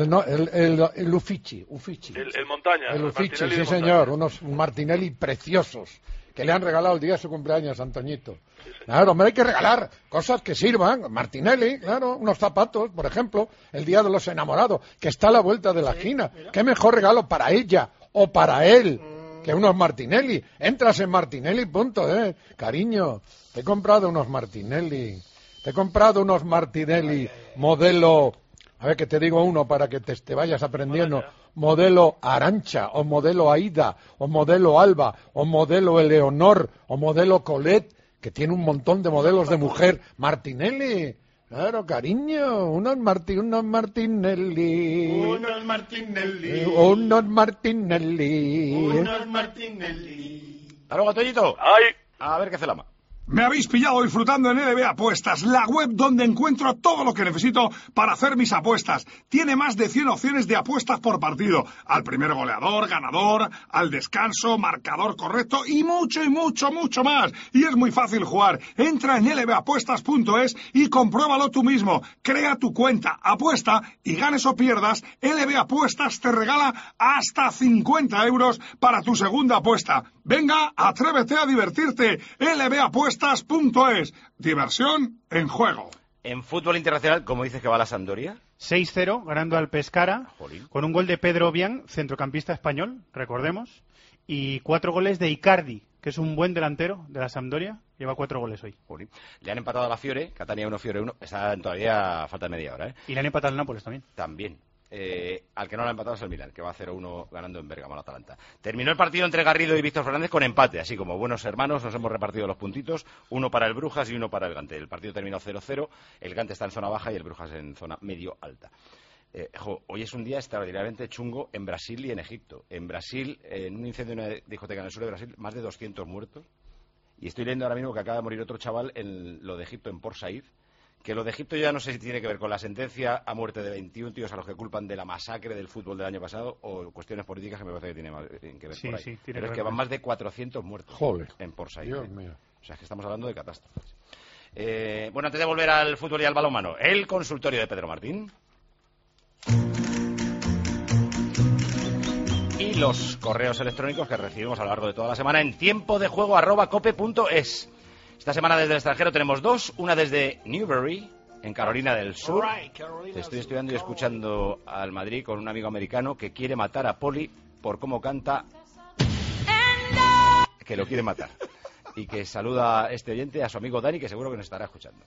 S1: El Uffizi.
S19: El montaña.
S1: El Uffizi,
S19: Martinelli
S1: sí
S19: de
S1: señor, unos Martinelli preciosos que le han regalado el día de su cumpleaños a Antoñito. Claro, hombre, hay que regalar cosas que sirvan. Martinelli, claro, unos zapatos, por ejemplo, el Día de los Enamorados, que está a la vuelta de la esquina. ¿Qué mejor regalo para ella o para él que unos Martinelli? Entras en Martinelli, punto, cariño, te he comprado unos Martinelli. Modelo, a ver que te digo uno para que te vayas aprendiendo. Modelo Arancha, o modelo Aida, o modelo Alba, o modelo Eleonor, o modelo Colette, que tiene un montón de modelos de mujer. Martinelli, claro, cariño, unos Martinelli.
S2: Hasta luego, Toñito.
S19: ¡Ay!
S2: A ver qué hace la ma.
S20: Me habéis pillado disfrutando en LB Apuestas, la web donde encuentro todo lo que necesito para hacer mis apuestas. Tiene más de 100 opciones de apuestas por partido. Al primer goleador, ganador, al descanso, marcador correcto y mucho más. Y es muy fácil jugar. Entra en lbapuestas.es y compruébalo tú mismo. Crea tu cuenta, apuesta y ganes o pierdas. LB Apuestas te regala hasta 50 euros para tu segunda apuesta. Venga, atrévete a divertirte. lbapuestas.es. Diversión en juego.
S2: En fútbol internacional, ¿cómo dices que va la Sampdoria?
S3: 6-0, ganando al Pescara, con un gol de Pedro Bian, centrocampista español, recordemos, y 4 goles de Icardi, que es un buen delantero de la Sampdoria, lleva 4 goles hoy.
S2: Jolín. Le han empatado a la Fiore, Catania 1, Fiore 1, está todavía a falta de media hora,
S3: Y le han empatado al Nápoles también.
S2: También. Al que no le ha empatado es el Milan, que va 0-1 ganando en Bérgamo al Atalanta. Terminó el partido entre Garrido y Víctor Fernández con empate, así como buenos hermanos nos hemos repartido los puntitos, uno para el Brujas y uno para el Gante. El partido terminó 0-0, el Gante está en zona baja y el Brujas en zona medio alta. Hoy es un día extraordinariamente chungo en Brasil y en Egipto. En Brasil, en un incendio en una discoteca en el sur de Brasil, más de 200 muertos. Y estoy leyendo ahora mismo que acaba de morir otro chaval en lo de Egipto, en Port Said. Que lo de Egipto ya no sé si tiene que ver con la sentencia a muerte de 21 tíos a los que culpan de la masacre del fútbol del año pasado o cuestiones políticas que me parece que tienen que ver por ahí.
S3: Sí,
S2: pero es que van más de 400 muertos en Port Said.
S1: Dios mío.
S2: O sea, es que estamos hablando de catástrofes. Bueno, antes de volver al fútbol y al balonmano, el consultorio de Pedro Martín. Y los correos electrónicos que recibimos a lo largo de toda la semana en tiempodejuego@cope.es. Esta semana desde el extranjero tenemos dos, una desde Newbury, en Carolina del Sur. Estoy estudiando y escuchando al Madrid con un amigo americano que quiere matar a Poli por cómo canta, que lo quiere matar. Y que saluda a este oyente, a su amigo Dani, que seguro que nos estará escuchando.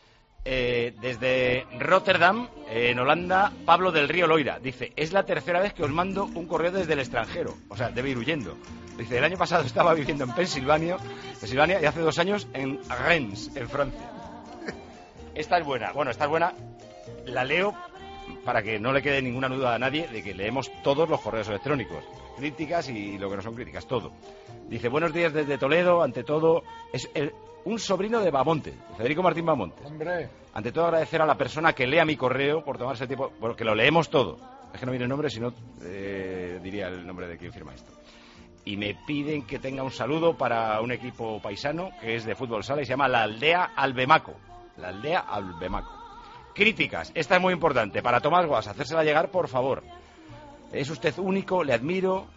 S2: Desde Rotterdam, en Holanda, Pablo del Río Loira dice: es la tercera vez que os mando un correo desde el extranjero. O sea, debe ir huyendo. Dice: el año pasado estaba viviendo en Pensilvania y hace 2 años en Rennes, en Francia. Esta es buena. Bueno, esta es buena. La leo para que no le quede ninguna duda a nadie de que leemos todos los correos electrónicos. Críticas y lo que no son críticas, todo. Dice: buenos días desde Toledo. Ante todo, es un sobrino de Bamonte, Federico Martín Bamonte.
S1: Hombre.
S2: Ante todo, agradecer a la persona que lea mi correo por tomarse el tiempo, porque lo leemos todo. Es que no viene el nombre, si no diría el nombre de quien firma esto. Y me piden que tenga un saludo para un equipo paisano que es de fútbol sala y se llama la Aldea Albemaco. La Aldea Albemaco. Críticas, esta es muy importante. Para Tomás Guas, hacérsela llegar, por favor. Es usted único, le admiro,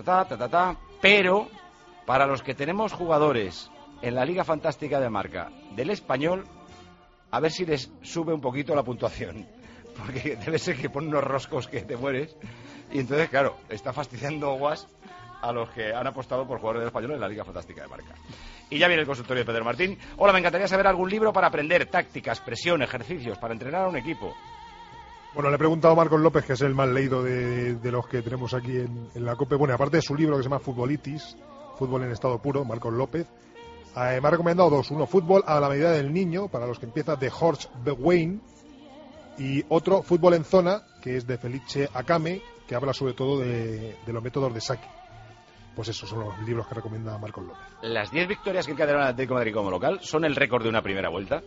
S2: pero para los que tenemos jugadores en la Liga Fantástica de Marca del Español, a ver si les sube un poquito la puntuación. Porque debe ser que pone unos roscos que te mueres. Y entonces, claro, está fastidiando Guas a los que han apostado por jugadores del Español en la Liga Fantástica de Marca. Y ya viene el consultorio de Pedro Martín. Hola, me encantaría saber algún libro para aprender tácticas, presión, ejercicios, para entrenar a un equipo.
S11: Bueno, le he preguntado a Marcos López, que es el más leído de los que tenemos aquí en la COPE. Bueno, aparte de su libro que se llama Futbolitis, Fútbol en estado puro, Marcos López, me ha recomendado 2. Uno, Fútbol a la medida del niño, para los que empieza, de Horst Wayne. Y otro, Fútbol en zona, que es de Felice Akame, que habla sobre todo de los métodos de saque. Pues esos son los libros que recomienda Marcos López.
S2: Las 10 victorias que encadenaron al Atlético de Madrid como local son el récord de una primera vuelta.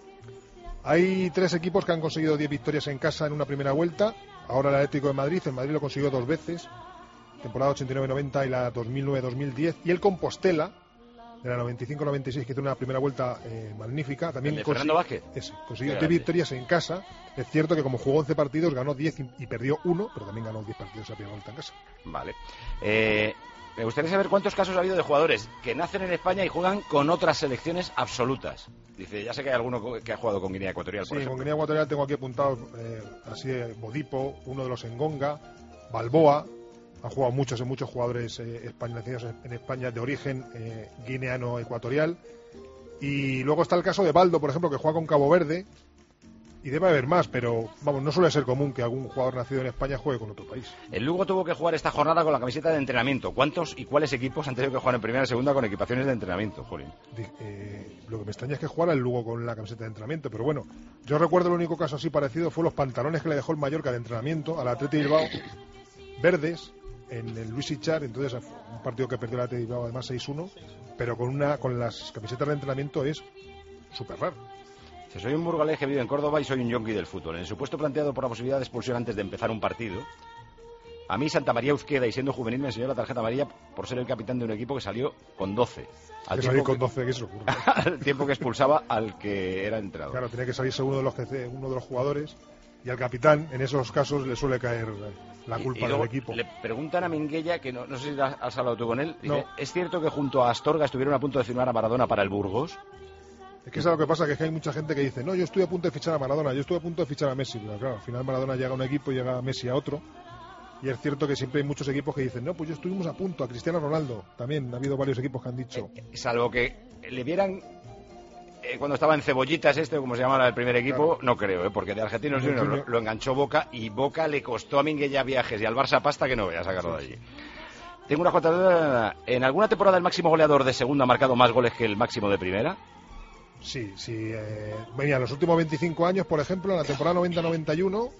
S11: Hay 3 equipos que han conseguido 10 victorias en casa en una primera vuelta. Ahora el Atlético de Madrid. El Madrid lo consiguió 2 veces. Temporada 89-90 y la 2009-2010. Y el Compostela, de la 95-96, que hizo una primera vuelta magnífica. También
S2: Fernando Vázquez.
S11: Consiguió 10 victorias en casa. Es cierto que como jugó 11 partidos, ganó 10 y perdió 1, pero también ganó 10 partidos a primera vuelta en casa.
S2: Vale. Me gustaría saber cuántos casos ha habido de jugadores que nacen en España y juegan con otras selecciones absolutas. Dice, ya sé que hay alguno que ha jugado con Guinea Ecuatorial, por ejemplo.
S11: Con Guinea Ecuatorial tengo aquí apuntado así Bodipo, uno de los Engonga, Balboa. Han jugado muchos jugadores nacidos en España de origen guineano ecuatorial. Y luego está el caso de Baldo, por ejemplo, que juega con Cabo Verde. Y debe haber más, pero vamos, no suele ser común que algún jugador nacido en España juegue con otro país.
S2: El Lugo tuvo que jugar esta jornada con la camiseta de entrenamiento. ¿Cuántos y cuáles equipos han tenido que jugar en primera y segunda con equipaciones de entrenamiento, Jolín?
S11: Lo que me extraña es que jugara el Lugo con la camiseta de entrenamiento, pero bueno, yo recuerdo el único caso así parecido fue los pantalones que le dejó el Mallorca de entrenamiento al Athletic Bilbao, verdes, en el Luis Ichar. Entonces un partido que perdió el Athletic Bilbao además 6-1, pero con las camisetas de entrenamiento es súper raro.
S2: Soy un burgalés que vive en Córdoba y soy un yonki del fútbol. En el supuesto planteado por la posibilidad de expulsión antes de empezar un partido, a mí Santa María Uzqueda, y siendo juvenil, me enseñó la tarjeta amarilla por ser el capitán de un equipo que salió con 12.
S11: Al
S2: tiempo que expulsaba al que era entrenador.
S11: Claro, tenía que salirse uno de los jugadores, y al capitán en esos casos le suele caer la culpa del equipo.
S2: Le preguntan a Minguella, que no sé si has hablado tú con él, dice,
S11: no.
S2: ¿Es cierto que junto a Astorga estuvieron a punto de firmar a Maradona para el Burgos?
S11: Es que es lo que pasa, que es que hay mucha gente que dice, no, yo estoy a punto de fichar a Maradona, yo estoy a punto de fichar a Messi. Pero claro, al final Maradona llega a un equipo y llega Messi a otro. Y es cierto que siempre hay muchos equipos que dicen, no, pues yo estuvimos a punto, a Cristiano Ronaldo. También ha habido varios equipos que han dicho.
S2: Salvo que le vieran cuando estaba en Cebollitas como se llama el primer equipo, claro. No creo, porque de Argentinos Juniors lo enganchó Boca, y Boca le costó a Minguella viajes y al Barça pasta que no voy a sacarlo de allí. Tengo una jota. ¿En alguna temporada el máximo goleador de segunda ha marcado más goles que el máximo de primera?
S11: Sí. Venía los últimos 25 años, por ejemplo, en la temporada 90-91,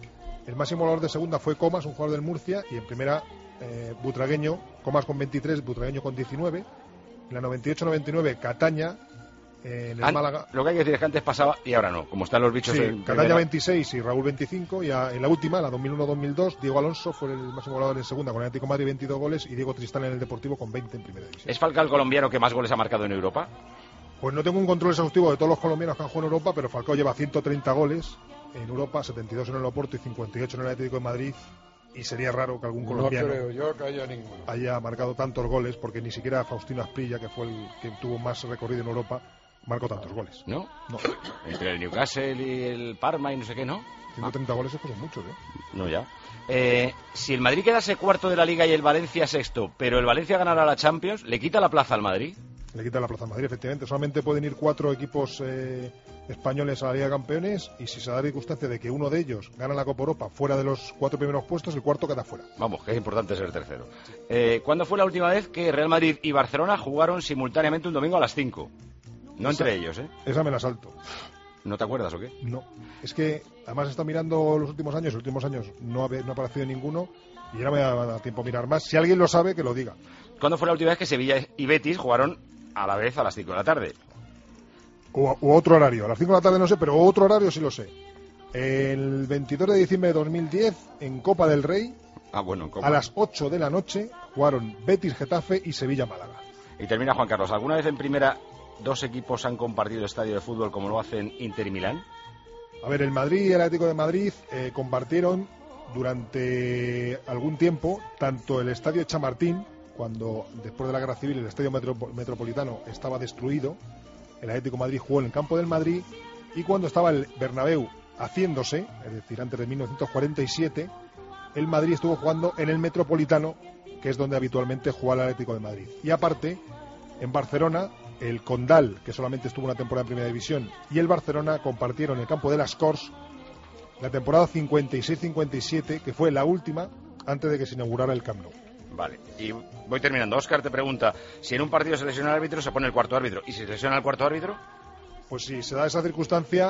S11: El máximo goleador de segunda fue Comas, un jugador del Murcia, y en primera Butragueño, Comas con 23, Butragueño con 19. En la 98-99 Cataña, en el Málaga.
S2: Lo que hay que decir es que antes pasaba y ahora no, como están los bichos.
S11: Sí,
S2: en
S11: Cataña 26 y Raúl 25, y en la última, la 2001-2002, Diego Alonso fue el máximo goleador en segunda con el Atlético de Madrid, 22 goles, y Diego Tristán en el Deportivo con 20 en primera división.
S2: ¿Es Falcao el colombiano que más goles ha marcado en Europa?
S11: Pues no tengo un control exhaustivo de todos los colombianos que han jugado en Europa, pero Falcao lleva 130 goles en Europa, 72 en el Oporto y 58 en el Atlético de Madrid, y sería raro que algún colombiano
S1: no creo yo que haya
S11: marcado tantos goles, porque ni siquiera Faustino Asprilla, que fue el que tuvo más recorrido en Europa, marcó tantos goles.
S2: ¿No? Entre el Newcastle y el Parma y no sé qué, ¿no?
S11: 130 goles es que son muchos,
S2: No, ya. Si el Madrid quedase cuarto de la Liga y el Valencia sexto, pero el Valencia ganara la Champions, ¿le quita la plaza al Madrid?
S11: Le quita la plaza al Madrid, efectivamente. Solamente pueden ir 4 equipos españoles a la Liga de Campeones, y si se da la circunstancia de que uno de ellos gana la Copa Europa fuera de los 4 primeros puestos, el cuarto queda fuera.
S2: Vamos, que es importante ser tercero. ¿Cuándo fue la última vez que Real Madrid y Barcelona jugaron simultáneamente un domingo a las 5? No entre ellos, ¿eh?
S11: Esa me la salto.
S2: ¿No te acuerdas o qué?
S11: No. Es que, además, está mirando los últimos años no ha aparecido ninguno, y ya no me da tiempo a mirar más. Si alguien lo sabe, que lo diga.
S2: ¿Cuándo fue la última vez que Sevilla y Betis jugaron a la vez a las 5 de la tarde?
S11: O otro horario. A las 5 de la tarde no sé, pero otro horario sí lo sé. El 22 de diciembre de 2010, en Copa del Rey, a las 8 de la noche, jugaron Betis-Getafe y Sevilla-Málaga.
S2: Y termina Juan Carlos. ¿Alguna vez en primera 2 equipos han compartido estadio de fútbol como lo hacen Inter y Milán?
S11: A ver, el Madrid y el Atlético de Madrid compartieron durante algún tiempo tanto el estadio de Chamartín, cuando después de la Guerra Civil el estadio metropolitano estaba destruido. El Atlético de Madrid jugó en el campo del Madrid, y cuando estaba el Bernabéu haciéndose, es decir, antes de 1947, el Madrid estuvo jugando en el Metropolitano, que es donde habitualmente juega el Atlético de Madrid. Y aparte, en Barcelona, el Condal, que solamente estuvo una temporada en Primera División, y el Barcelona compartieron el campo de las Corts la temporada 56-57, que fue la última antes de que se inaugurara el Camp Nou.
S2: Vale, y voy terminando. Óscar te pregunta, si en un partido se lesiona el árbitro, se pone el cuarto árbitro, ¿y si se lesiona el cuarto árbitro?
S11: Pues si se da esa circunstancia,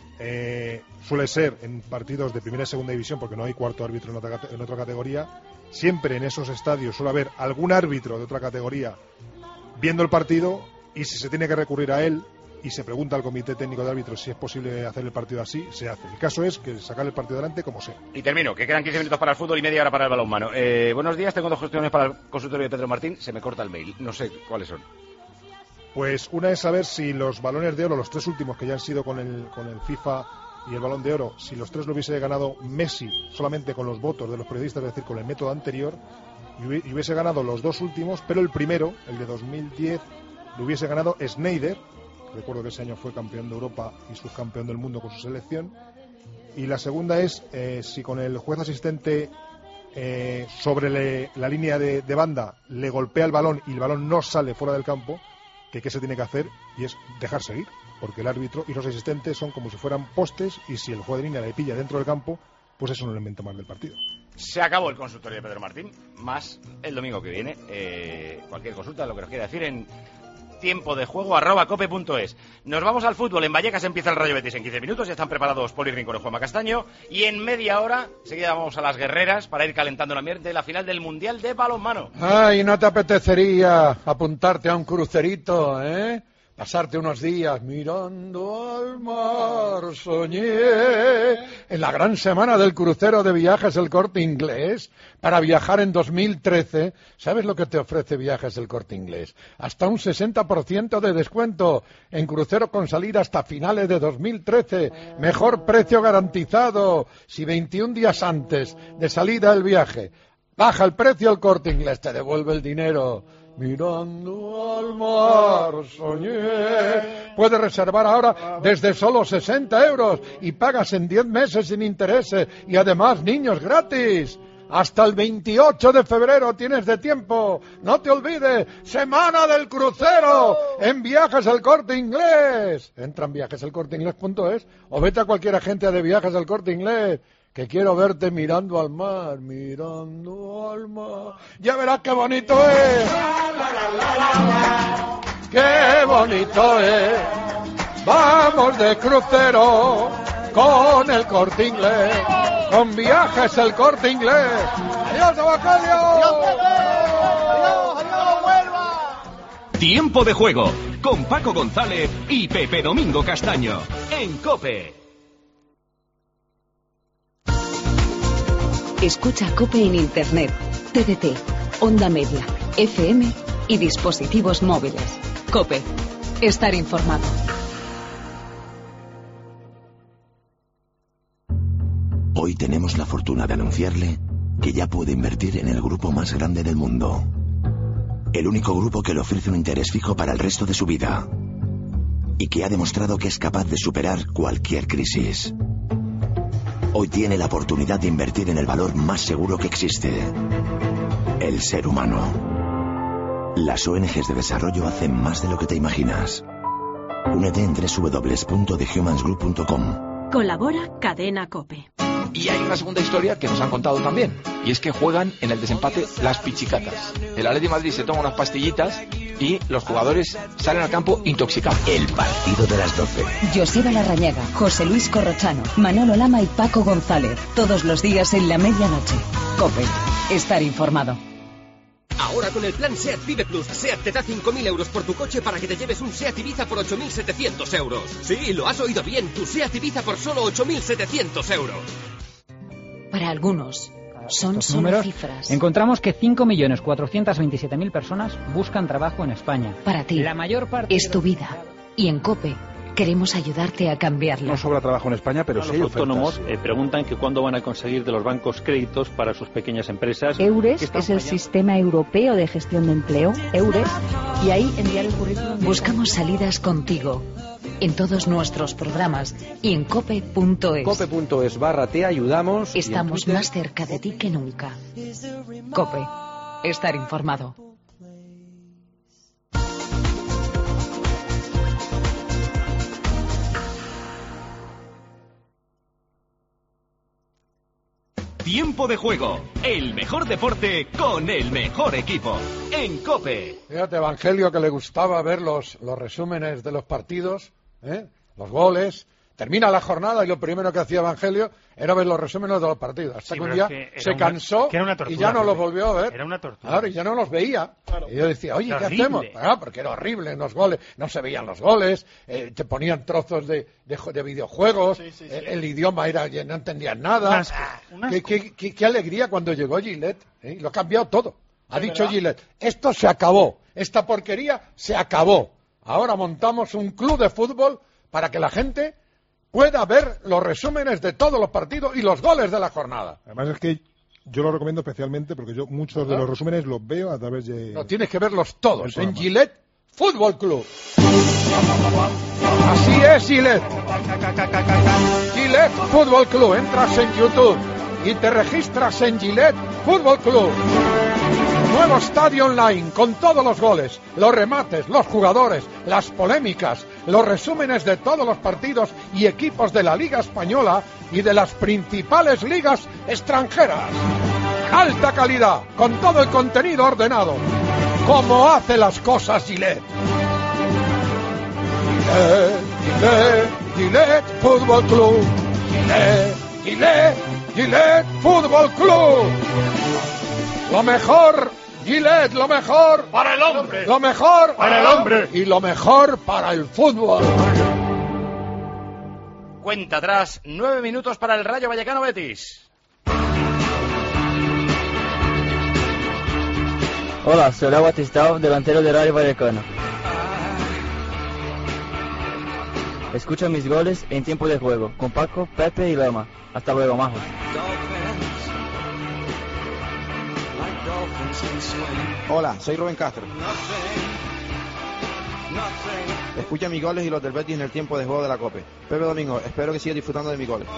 S11: suele ser en partidos de primera y segunda división, porque no hay cuarto árbitro en otra categoría. Siempre en esos estadios suele haber algún árbitro de otra categoría viendo el partido, y si se tiene que recurrir a él y se pregunta al comité técnico de árbitros si es posible hacer el partido así, se hace. El caso es que sacar el partido adelante como sea.
S2: Y termino, que quedan 15 minutos para el fútbol y media hora para el balonmano. Buenos días, tengo 2 cuestiones para el consultorio de Pedro Martín. Se me corta el mail, no sé cuáles son.
S11: Pues una es saber si los balones de oro, los 3 últimos que ya han sido con el FIFA y el Balón de Oro, si los 3 lo hubiese ganado Messi solamente con los votos de los periodistas, es decir, con el método anterior, y hubiese ganado los 2 últimos, pero el primero, el de 2010, lo hubiese ganado Sneijder. Recuerdo que ese año fue campeón de Europa y subcampeón del mundo con su selección. Y la segunda es si con el juez asistente sobre la línea de banda le golpea el balón y el balón no sale fuera del campo, que qué se tiene que hacer, y es dejar seguir, porque el árbitro y los asistentes son como si fueran postes, y si el juez de línea le pilla dentro del campo, pues es un elemento más del partido.
S2: Se acabó el consultorio de Pedro Martín, más el domingo que viene. Cualquier consulta, lo que nos quiera decir en tiempodejuego@cope.es. Nos vamos al fútbol. En Vallecas empieza el Rayo Betis en 15 minutos. Ya están preparados Poli Rincón y Juanma Castaño. Y en media hora, enseguida vamos a las guerreras para ir calentando el ambiente de la final del Mundial de Balonmano.
S1: Ay, ¿no te apetecería apuntarte a un crucerito, pasarte unos días mirando al mar? Soñé en la gran semana del crucero de Viajes El Corte Inglés para viajar en 2013. ¿Sabes lo que te ofrece Viajes El Corte Inglés? Hasta un 60% de descuento en crucero con salida hasta finales de 2013. Mejor precio garantizado. Si 21 días antes de salida del viaje baja el precio, El Corte Inglés te devuelve el dinero. Mirando al mar soñé. Puedes reservar ahora desde solo 60 euros y pagas en 10 meses sin intereses, y además niños gratis. Hasta el 28 de febrero tienes de tiempo. No te olvides, Semana del Crucero en Viajes El Corte Inglés. Entra en viajeselcorteinglés.es o vete a cualquier agencia de Viajes El Corte Inglés. Que quiero verte mirando al mar, mirando al mar. Ya verás qué bonito es. Qué bonito es. Vamos de crucero con El Corte Inglés. con Viajes El Corte Inglés. ¡Adiós, Evangelio!
S15: ¡Adiós, vuelva!
S21: Tiempo de juego con Paco González y Pepe Domingo Castaño en COPE.
S7: Escucha COPE en Internet, TDT, Onda Media, FM y dispositivos móviles. COPE. Estar informado.
S22: Hoy tenemos la fortuna de anunciarle que ya puede invertir en el grupo más grande del mundo. El único grupo que le ofrece un interés fijo para el resto de su vida. Y que ha demostrado que es capaz de superar cualquier crisis. Hoy tiene la oportunidad de invertir en el valor más seguro que existe. El ser humano. Las ONGs de desarrollo hacen más de lo que te imaginas. Únete en www.thehumansgroup.com.
S23: Colabora Cadena COPE.
S24: Y hay una segunda historia que nos han contado también, y es que juegan en el desempate las pichicatas. El Atleti de Madrid se toma unas pastillitas y los jugadores salen al campo intoxicados.
S22: El partido de las 12.
S7: Joseba Larrañaga, José Luis Corrochano, Manolo Lama y Paco González. Todos los días en la medianoche. COPE. Estar informado.
S25: Ahora con el plan SEAT Vive Plus, SEAT te da 5.000 euros por tu coche para que te lleves un SEAT Ibiza por 8.700 euros. Sí, lo has oído bien, tu SEAT Ibiza por solo 8.700 euros.
S7: Para algunos, son solo
S26: números,
S7: cifras.
S26: Encontramos que 5.427.000 personas buscan trabajo en España.
S7: Para ti,
S26: la mayor parte
S7: es tu vida. Y en COPE queremos ayudarte a cambiarla.
S27: No sobra trabajo en España, pero sí hay
S16: Los autónomos
S27: ofertas.
S16: preguntan que cuándo van a conseguir de los bancos créditos para sus pequeñas empresas.
S28: EURES es el Sistema Europeo de Gestión de Empleo, EURES, y ahí enviar el currículum.
S7: Buscamos salidas contigo en todos nuestros programas y en cope.es.
S8: Cope.es/te ayudamos.
S7: Estamos más cerca de ti que nunca. COPE. Estar informado.
S21: Tiempo de juego, el mejor deporte con el mejor equipo en COPE.
S1: Fíjate, Evangelio, que le gustaba ver los resúmenes de los partidos, los goles. Termina la jornada y lo primero que hacía Evangelio era ver los resúmenes de los partidos. Hasta que un día se cansó y ya no los volvió a ver.
S3: Era una tortura.
S1: Claro, y ya no los veía. Claro. Y yo decía, oye, ¿qué
S3: Horrible.
S1: hacemos? Porque era horrible en los goles, no se veían los goles, te ponían trozos de videojuegos, el idioma era, no entendían nada.
S3: Un asco.
S1: Qué alegría cuando llegó Gillette, lo ha cambiado todo. Ha dicho Gillette, esto se acabó, esta porquería se acabó. Ahora montamos un club de fútbol para que la gente pueda ver los resúmenes de todos los partidos y los goles de la jornada.
S11: Además es que yo lo recomiendo especialmente porque yo muchos de los resúmenes los veo a través de...
S1: No, tienes que verlos todos en Gillette Fútbol Club. Así es, Gillette. Gillette Fútbol Club. Entras en YouTube y te registras en Gillette Fútbol Club. Nuevo estadio online con todos los goles, los remates, los jugadores, las polémicas, los resúmenes de todos los partidos y equipos de la Liga Española y de las principales ligas extranjeras. Alta calidad, con todo el contenido ordenado. Como hace las cosas Gillette. Gillette Fútbol Club. Gillette Fútbol Club. Lo mejor, Gillette, lo mejor
S15: para el hombre.
S1: Lo mejor
S15: para el hombre.
S1: Y lo mejor para el fútbol.
S2: Cuenta atrás, 9 minutos para el Rayo Vallecano Betis.
S29: Hola, soy Lau Batistao, delantero de Rayo Vallecano. Escucha mis goles en tiempo de juego, con Paco, Pepe y Lama. Hasta luego, majos.
S30: Hola, soy Rubén Castro. Escucha mis goles y los del Betis en el tiempo de juego de la Cope. Pepe Domingo, espero que sigas disfrutando de mis goles.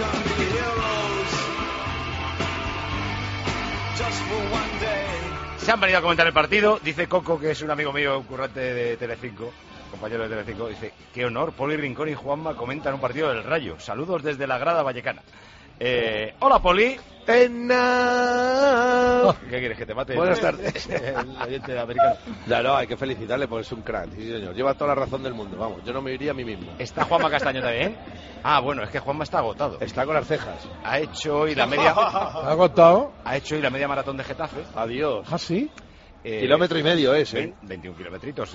S2: Se han venido a comentar el partido. Dice Coco, que es un amigo mío, currante de Telecinco, compañero de Telecinco, dice, qué honor, Poli Rincón y Juanma comentan un partido del Rayo. Saludos desde la grada vallecana. Hola, Poli.
S31: ¡Pena!
S2: ¿Qué quieres, que te mate?
S31: Buenas tardes.
S2: El oyente americano.
S31: No, hay que felicitarle porque es un crack, sí, señor. Lleva toda la razón del mundo, vamos, yo no me iría a mí mismo.
S2: ¿Está Juanma Castaño también? Ah, bueno, es que Juanma está agotado.
S4: Está con las cejas.
S2: Ha hecho hoy la media...
S1: ¿Ha agotado?
S2: Ha hecho hoy la media maratón de Getafe.
S4: Adiós.
S1: ¿Ah, sí?
S4: Kilómetro y medio es,
S2: 21 kilometritos.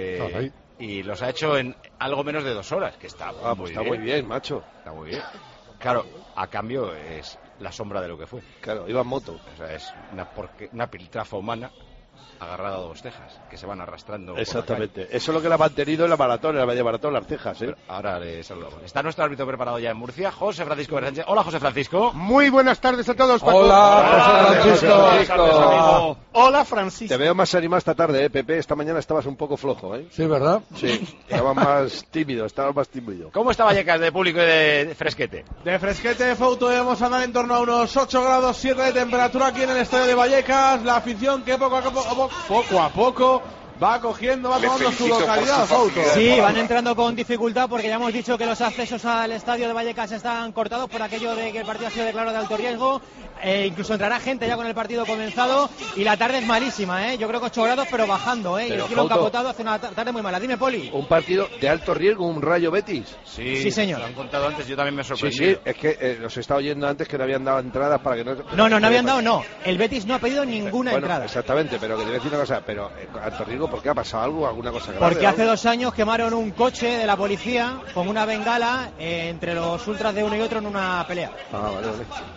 S2: Y los ha hecho en algo menos de 2 horas, que está
S4: muy bien, macho.
S2: Está muy bien. Claro, a cambio es la sombra de lo que fue.
S4: Claro, iba en moto.
S2: O sea, es una piltrafa humana agarrada a 2 cejas, que se van arrastrando.
S4: Exactamente. Eso es lo que le ha mantenido en la maratón, en la media maratón, las cejas,
S2: Pero ahora le saludamos. Está nuestro árbitro preparado ya en Murcia, José Francisco Bersánchez. Hola, José Francisco.
S5: Muy buenas tardes a todos, Paco.
S1: Hola, José Francisco.
S5: Hola, Francisco.
S4: Te veo más animado esta tarde, Pepe. Esta mañana estabas un poco flojo,
S1: Sí, ¿verdad?
S4: Sí, estabas más tímido,
S2: ¿Cómo está Vallecas de público y de fresquete?
S5: De fresquete, Fouto, debemos andar en torno a unos 8 grados 7 de temperatura aquí en el estadio de Vallecas. La afición que poco a poco va tomando su localidad, Fouto.
S6: Sí, van entrando con dificultad porque ya hemos dicho que los accesos al estadio de Vallecas están cortados por aquello de que el partido ha sido declarado de alto riesgo. Incluso entrará gente ya con el partido comenzado y la tarde es malísima, yo creo que 8 grados pero bajando, y el cielo encapotado hace una tarde muy mala. Dime, Poli.
S4: Un partido de alto riesgo, un Rayo Betis.
S6: Sí, señor.
S2: Lo han contado antes, yo también me he sorprendido.
S4: Sí, es que los he estado oyendo antes que no habían dado entradas para que no...
S6: No habían dado, no. El Betis no ha pedido ninguna entrada.
S4: Exactamente, pero que te voy a decir una cosa, pero alto riesgo, ¿por qué ha pasado algo? ¿Alguna cosa grave?
S6: Porque hace 2 años quemaron un coche de la policía con una bengala entre los ultras de uno y otro en una pelea.
S4: Ah, vale.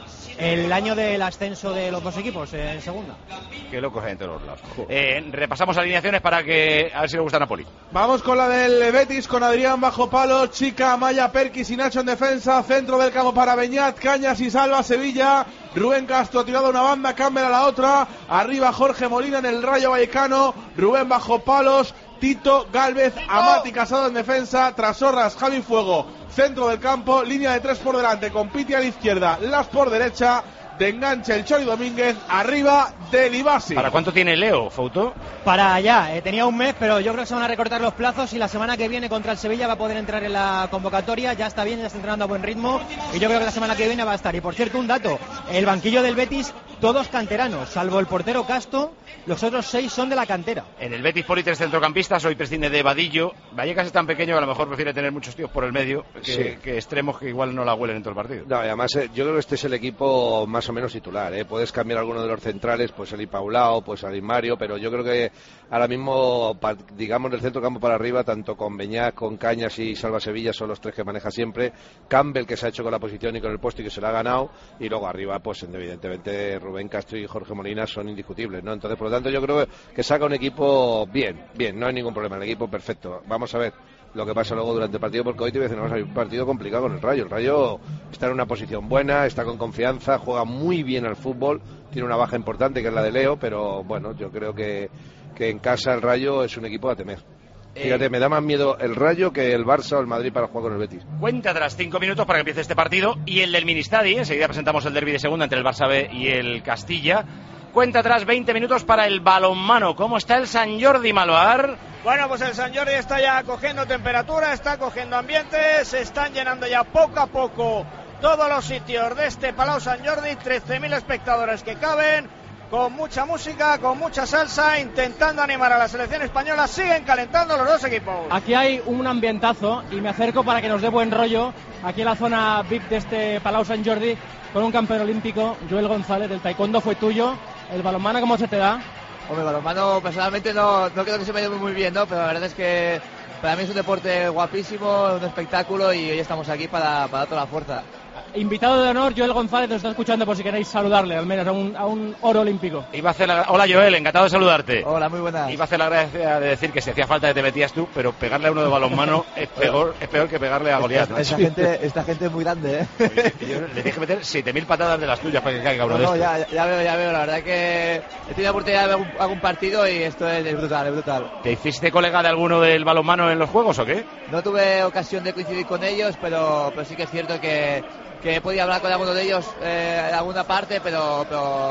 S6: El año del ascenso de los 2 equipos en segunda.
S2: Qué locos hay en todos los lados. Repasamos alineaciones para que a ver si le gusta a Napoli.
S5: Vamos con la del Betis, con Adrián bajo palo, Chica, Maya, Perkis y Nacho en defensa, centro del campo para Beñat, Cañas y Salva, Sevilla, Rubén Castro tirado a una banda, Campbell a la otra, arriba Jorge Molina en el Rayo Vallecano, Rubén bajo palos, Tito, Gálvez, Amati Casado en defensa, Trasorras, Javi Fuego, centro del campo, línea de 3 por delante, con Piti a la izquierda, Las por derecha, de enganche el Chori Domínguez, arriba del Ibasi.
S2: ¿Para cuánto tiene Leo, Fouto?
S6: Para allá, tenía un mes, pero yo creo que se van a recortar los plazos y la semana que viene contra el Sevilla va a poder entrar en la convocatoria, ya está bien, ya está entrenando a buen ritmo y yo creo que la semana que viene va a estar. Y por cierto, un dato, el banquillo del Betis, todos canteranos, salvo el portero Casto, los otros 6 son de la cantera.
S2: En el Betis Poli 3 centrocampistas, hoy prescinde de Vadillo. Vallecas es tan pequeño que a lo mejor prefiere tener muchos tíos por el medio que extremos que igual no la huelen en todo el partido.
S4: No, y además yo creo que este es el equipo más o menos titular, Puedes cambiar alguno de los centrales, pues salir Paulao, pues salir Mario, pero yo creo que ahora mismo, digamos, del centro campo para arriba, tanto con Beñat, con Cañas y Salva Sevilla son los 3 que maneja siempre. Campbell, que se ha hecho con la posición y con el puesto y que se lo ha ganado, y luego arriba, pues evidentemente Rubén Castro y Jorge Molina son indiscutibles, ¿no? Entonces, por lo tanto, yo creo que saca un equipo bien, no hay ningún problema, el equipo perfecto. Vamos a ver lo que pasa luego durante el partido, porque hoy te voy a decir, hay un partido complicado con el Rayo. El Rayo está en una posición buena, está con confianza, juega muy bien al fútbol, tiene una baja importante que es la de Leo, pero bueno, yo creo que en casa el Rayo es un equipo a temer. Fíjate, me da más miedo el Rayo que el Barça o el Madrid para jugar con el Betis.
S2: Cuenta tras 5 minutos para que empiece este partido y el del Ministadi. Enseguida presentamos el derbi de segunda entre el Barça B y el Castilla. Cuenta atrás 20 minutos para el balonmano. ¿Cómo está el Sant Jordi, Malvar?
S17: Bueno, pues el Sant Jordi está ya cogiendo temperatura, está cogiendo ambiente, se están llenando ya poco a poco todos los sitios de este Palau Sant Jordi, 13.000 espectadores que caben, con mucha música, con mucha salsa, intentando animar a la selección española. Siguen calentando los 2 equipos.
S6: Aquí hay un ambientazo y me acerco para que nos dé buen rollo aquí en la zona VIP de este Palau Sant Jordi con un campeón olímpico, Joel González. El taekwondo fue tuyo. ¿El balonmano cómo se te da?
S9: Hombre, el balonmano personalmente no creo que se me dé muy bien, ¿no? Pero la verdad es que para mí es un deporte guapísimo, un espectáculo y hoy estamos aquí para dar toda la fuerza.
S6: Invitado de honor, Joel González, nos está escuchando por si queréis saludarle, al menos a un oro olímpico.
S2: Hola Joel, encantado de saludarte.
S9: Hola, muy buenas.
S2: Iba a hacer la gracia de decir que si hacía falta que te metías tú, pero pegarle a uno de balonmano es peor que pegarle a Goliat, ¿no?
S9: Esta gente es muy grande,
S2: Yo le dije que meter 7.000 patadas de las tuyas para que caiga uno de estos.
S9: Ya veo, la verdad que he tenido la oportunidad de ver algún partido y esto es brutal.
S2: ¿Te hiciste colega de alguno del balonmano en los juegos o qué?
S9: No tuve ocasión de coincidir con ellos, pero sí que es cierto que he podido hablar con alguno de ellos en alguna parte, pero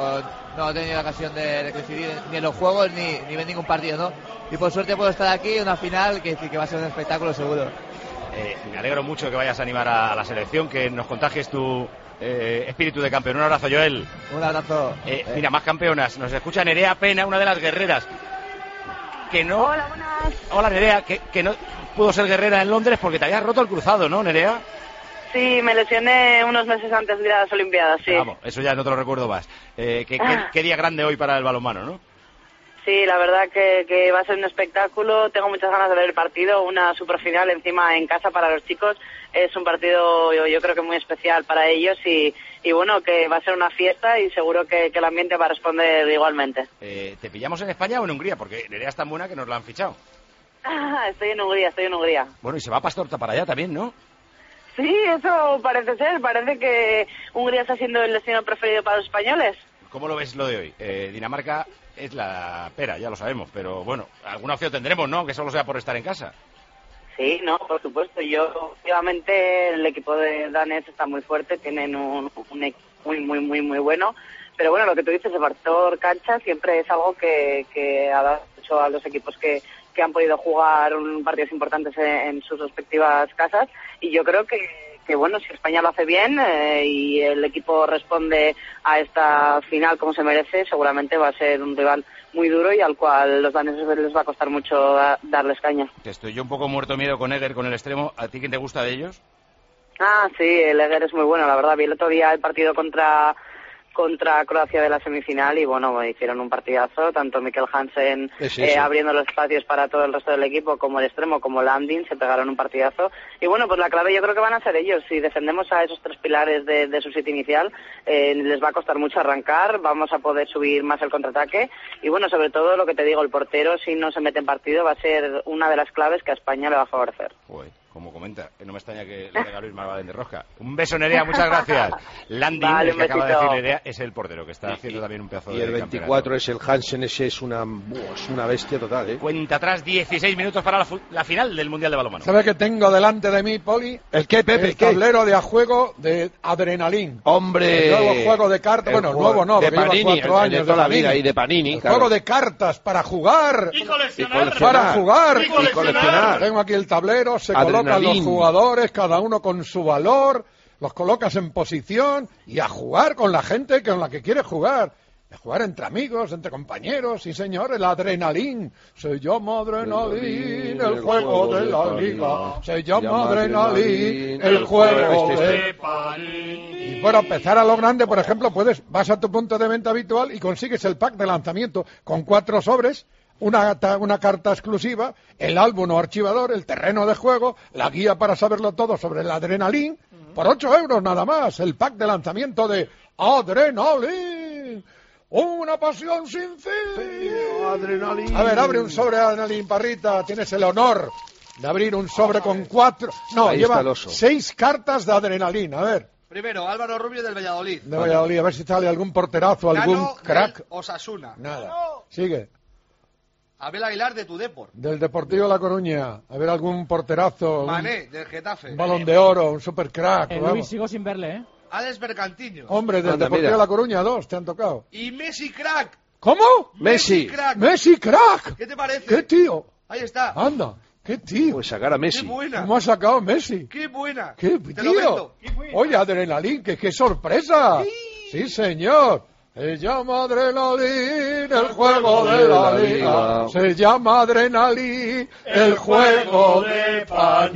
S9: no he tenido la ocasión de coincidir ni en los juegos ni ver ningún partido, ¿no? Y por suerte puedo estar aquí en una final que va a ser un espectáculo seguro.
S2: Me alegro mucho que vayas a animar a la selección, que nos contagies tu espíritu de campeón. Un abrazo, Joel.
S9: Un abrazo.
S2: Mira, más campeonas. Nos escucha Nerea Pena, una de las guerreras. Que no...
S10: Hola, buenas.
S2: Hola, Nerea, que no pudo ser guerrera en Londres porque te habías roto el cruzado, ¿no, Nerea?
S10: Sí, me lesioné unos meses antes de ir a las Olimpiadas, sí.
S2: Vamos, eso ya no te lo recuerdo más. ¿Qué día grande hoy para el balonmano, ¿no?
S10: Sí, la verdad que va a ser un espectáculo. Tengo muchas ganas de ver el partido, una superfinal encima en casa para los chicos. Es un partido yo creo que muy especial para ellos y bueno, que va a ser una fiesta y seguro que el ambiente va a responder igualmente.
S2: ¿Te pillamos en España o en Hungría? Porque Nerea es tan buena que nos la han fichado.
S10: Estoy en Hungría.
S2: Bueno, y se va Pastorta para allá también, ¿no?
S10: Sí, eso parece ser. Parece que Hungría está siendo el destino preferido para los españoles.
S2: ¿Cómo lo ves lo de hoy? Dinamarca es la pera, ya lo sabemos, pero bueno, alguna opción tendremos, ¿no? Que solo sea por estar en casa.
S10: Sí, no, por supuesto. Últimamente el equipo de danés está muy fuerte, tienen un equipo muy bueno. Pero bueno, lo que tú dices, el factor cancha siempre es algo que ha dado mucho a los equipos que han podido jugar partidos importantes en sus respectivas casas. Y yo creo que bueno, si España lo hace bien y el equipo responde a esta final como se merece, seguramente va a ser un rival muy duro y al cual los daneses les va a costar mucho darles caña.
S2: Estoy yo un poco muerto miedo con Eger, con el extremo. ¿A ti quién te gusta de ellos?
S10: Sí, el Eger es muy bueno, la verdad. Vi el otro día el partido contra Croacia de la semifinal y bueno, hicieron un partidazo, tanto Mikkel Hansen abriendo los espacios para todo el resto del equipo, como el extremo, como Landin, se pegaron un partidazo. Y bueno, pues la clave yo creo que van a ser ellos. Si defendemos a esos tres pilares de su sitio inicial, les va a costar mucho arrancar, vamos a poder subir más el contraataque y bueno, sobre todo lo que te digo, el portero, si no se mete en partido, va a ser una de las claves que a España le va a favorecer.
S2: Como comenta, no me extraña que le regale Luis Marvalen de Rosca. Un beso, Nerea, muchas gracias. Landin, el que acaba de decir Nerea, es el portero, que está haciendo también un pedazo de campeonato.
S4: Y el 24 es el Hansen, ese es una bestia total, ¿eh?
S2: Cuenta atrás, 16 minutos para la final del Mundial de Balonmano.
S1: ¿Sabe qué tengo delante de mí, Poli?
S4: ¿El qué, Pepe?
S1: El tablero de a juego de Adrenalin.
S4: ¡Hombre!
S1: El nuevo juego de cartas, bueno, nuevo no,
S4: de
S1: porque
S4: Panini,
S1: lleva 4 años
S4: de toda la vida, y de Panini.
S1: El juego de cartas para jugar.
S15: Y coleccionar.
S1: Para jugar.
S15: Y coleccionar.
S1: Tengo aquí el tablero, se colocan los jugadores, cada uno con su valor, los colocas en posición y a jugar con la gente con la que quieres jugar. A jugar entre amigos, entre compañeros, sí señor, el Adrenalin. Se llama Adrenalin, el juego de la liga. Se llama Adrenalin, el juego de Panini. Y para empezar a lo grande, por ejemplo, vas a tu punto de venta habitual y consigues el pack de lanzamiento con 4 sobres, una carta exclusiva, el álbum o archivador, el terreno de juego, la guía para saberlo todo sobre el Adrenalin, por 8 euros nada más, el pack de lanzamiento de Adrenalin. Una pasión sin fin.
S4: Adrenalin.
S1: A ver, abre un sobre de Adrenalin, Parrita, tienes el honor de abrir un sobre con 4... No,
S4: ahí
S1: lleva
S4: está
S1: 6 cartas de Adrenalin, a ver.
S12: Primero, Álvaro Rubio del Valladolid.
S1: De Valladolid, a ver si sale algún porterazo, algún crack.
S12: Osasuna.
S1: Nada. Sigue.
S12: Abel Aguilar de Tudepor.
S1: Del Deportivo de La Coruña. A ver algún porterazo.
S12: Mané, del Getafe.
S1: Un balón de oro, un super crack.
S6: Luis, sigo sin verle, ¿eh?
S12: Alex Bergantiño.
S1: Hombre, del Deportivo de La Coruña, 2, te han tocado.
S12: Y Messi Crack.
S1: ¿Cómo?
S4: Messi
S12: Crack.
S1: Messi Crack.
S12: ¿Qué te parece?
S1: ¿Qué tío?
S12: Ahí está.
S1: Anda, qué tío.
S4: Pues sacar a Messi.
S12: Qué buena.
S1: ¿Cómo ha sacado Messi?
S12: Qué buena.
S1: Qué
S12: Te lo
S1: tío.
S12: vendo.
S1: Oye, Adrenalin, qué sorpresa. Sí, señor. Se llama Adrenalin, el juego de la liga. Se llama Adrenalin, el juego de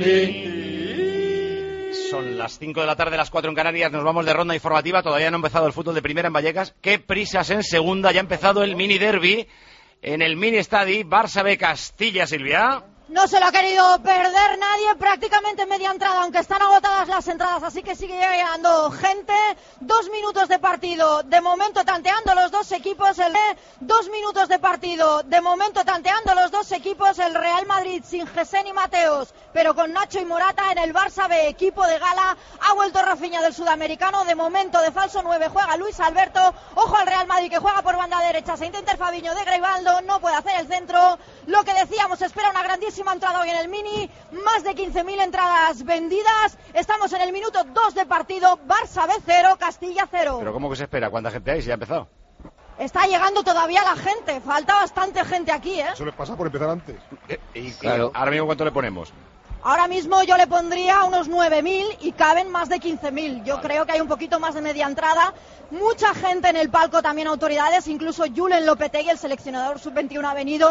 S1: Panini.
S2: Son las 5 de la tarde, las 4 en Canarias, nos vamos de ronda informativa, todavía no ha empezado el fútbol de primera en Vallecas. Qué prisas en segunda, ya ha empezado el mini derby en el mini estadi Barça B Castilla, Silvia.
S13: No se lo ha querido perder nadie, prácticamente media entrada, aunque están agotadas las entradas, así que sigue llegando gente. 2 minutos de partido, de momento tanteando los dos equipos, 2 minutos de partido, de momento tanteando los dos equipos, el Real Madrid sin Gesén y Mateos, pero con Nacho y Morata en el Barça B, equipo de gala. Ha vuelto Rafinha del Sudamericano, de momento de falso 9 juega Luis Alberto. Ojo al Real Madrid que juega por banda derecha, se intenta Fabiño de Greibaldo, no puede hacer el centro. Lo que decíamos, espera una grandísima entrada hoy en el mini, más de 15.000 entradas vendidas. Estamos en el minuto 2 de partido, Barça B 0, Castilla 0.
S2: ¿Pero cómo que se espera? ¿Cuánta gente hay? Si ya ha empezado.
S13: Está llegando todavía la gente, falta bastante gente aquí, ¿eh?
S11: Eso les pasa por empezar antes.
S2: Claro. Ahora mismo, ¿cuánto le ponemos?
S13: Ahora mismo yo le pondría unos 9.000 y caben más de 15.000. Yo creo que hay un poquito más de media entrada. Mucha gente en el palco, también autoridades, incluso Julen Lopetegui, el seleccionador sub-21, ha venido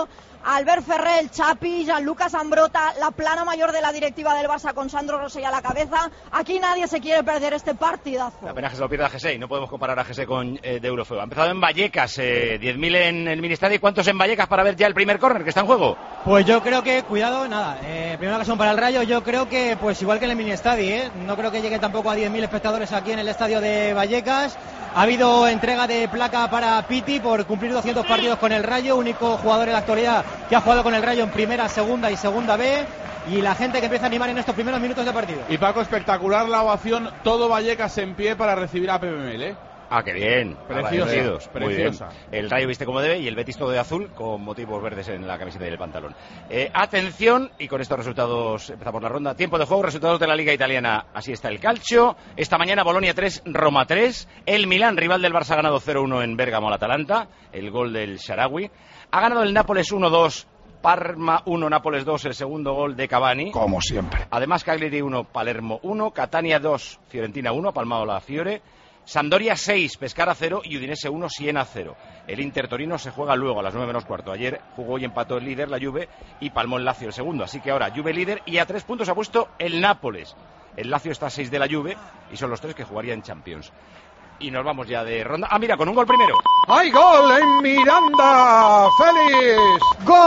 S13: Albert Ferrer, el Chapi, Gianluca Sambrota, la plana mayor de la directiva del Barça con Sandro Rosell a la cabeza. Aquí nadie se quiere perder este partidazo.
S2: La pena que se lo pierda GSE, no podemos comparar a GSE con de Eurofeo. Ha empezado en Vallecas, 10.000 en el Ministadio. ¿Y cuántos en Vallecas para ver ya el primer córner que está en juego?
S6: Pues yo creo que, cuidado, nada, primera ocasión para el Rayo. Yo creo que, pues igual que en el Ministadio, no creo que llegue tampoco a 10.000 espectadores aquí en el estadio de Vallecas. Ha habido entrega de placa para Piti por cumplir 200 partidos con el Rayo, único jugador en la actualidad que ha jugado con el Rayo en primera, segunda y segunda B, y la gente que empieza a animar en estos primeros minutos de partido.
S5: Y Paco, espectacular la ovación, todo Vallecas en pie para recibir a Pepe Mel, ¿eh?
S2: Ah, qué bien.
S5: Preciosa,
S2: Muy bien.
S5: preciosa.
S2: El Rayo viste como debe y el Betis todo de azul con motivos verdes en la camiseta y el pantalón. Atención, y con estos resultados empezamos la ronda. Tiempo de juego, resultados de la Liga Italiana. Así está el calcio. Esta mañana Bolonia 3, Roma 3. El Milán, rival del Barça, ha ganado 0-1 en Bérgamo al Atalanta. El gol del Shaarawy. Ha ganado el Nápoles 1-2. Parma 1, Nápoles 2, el segundo gol de Cavani.
S1: Como siempre.
S2: Además, Cagliari 1, Palermo 1. Catania 2, Fiorentina 1, ha palmado la Fiore. Sampdoria 6, Pescara 0 y Udinese 1, Siena 0. El Inter Torino se juega luego a las 9 menos cuarto. Ayer jugó y empató el líder, la Juve, y palmó el Lazio el segundo. Así que ahora Juve líder y a 3 puntos ha puesto el Nápoles. El Lazio está a 6 de la Juve y son los 3 que jugarían Champions. Y nos vamos ya de ronda. Ah, mira, con un gol primero.
S1: ¡Hay gol en Miranda! ¡Félix!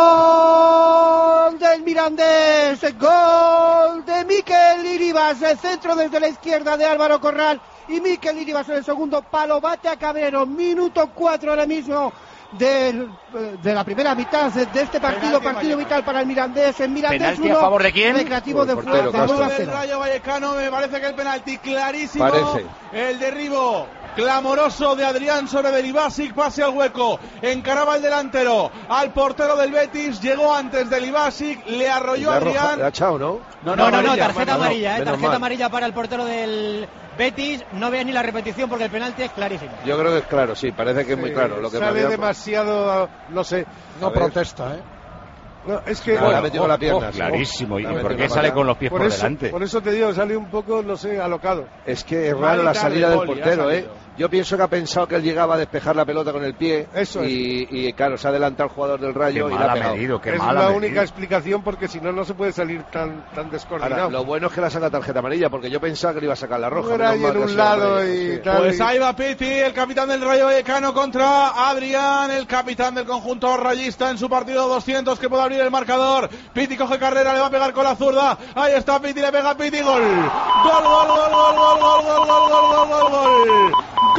S14: ¡Gol del Mirandés! ¡Gol de Mikel Iribas! El centro desde la izquierda de Álvaro Corral. Y Mikel Iribas en el segundo palo, bate a Cabrero, minuto 4 ahora mismo de la primera mitad de este partido, partido vital para el Mirandés. El Mirandés
S2: ¿penalti a favor de quién?
S14: Recreativo de Fuerza.
S5: El Rayo Vallecano, me parece que el penalti clarísimo.
S4: Parece.
S5: El derribo clamoroso de Adrián sobre Delibasic, pase al hueco, encaraba el delantero al portero del Betis, llegó antes de Delibasic, le arrolló a Adrián.
S4: ¿Le ha echado, no?
S6: No, tarjeta amarilla, tarjeta amarilla para el portero del Betis. No veas ni la repetición porque el penalti es clarísimo.
S4: Yo creo que es claro, sí, parece que es muy claro. Lo que
S11: sale demasiado, no sé.
S1: No protesta, ¿eh?
S11: No, es que
S4: le ha metido la pierna.
S2: Clarísimo. ¿Y por qué sale con los pies por delante?
S11: Por eso te digo, sale un poco, no sé, alocado.
S4: Es que es raro la salida del portero, ¿eh? Yo pienso que ha pensado que él llegaba a despejar la pelota con el pie.
S11: Eso es.
S4: Y claro, se ha adelantado el jugador del Rayo y la ha pegado.
S11: Es la única explicación, porque si no, no se puede salir tan descoordinado.
S4: Ahora, lo bueno es que la saca tarjeta amarilla, porque yo pensaba que le iba a sacar la roja.
S11: Era ahí en un lado y tal.
S5: Pues ahí va Piti, el capitán del Rayo Vallecano, contra Adrián, el capitán del conjunto rayista en su partido 200, que puede abrir el marcador. Piti coge carrera, le va a pegar con la zurda. Ahí está Piti, le pega Piti, gol. Gol, gol, gol, gol, gol, gol, gol, gol, gol, gol, gol, gol.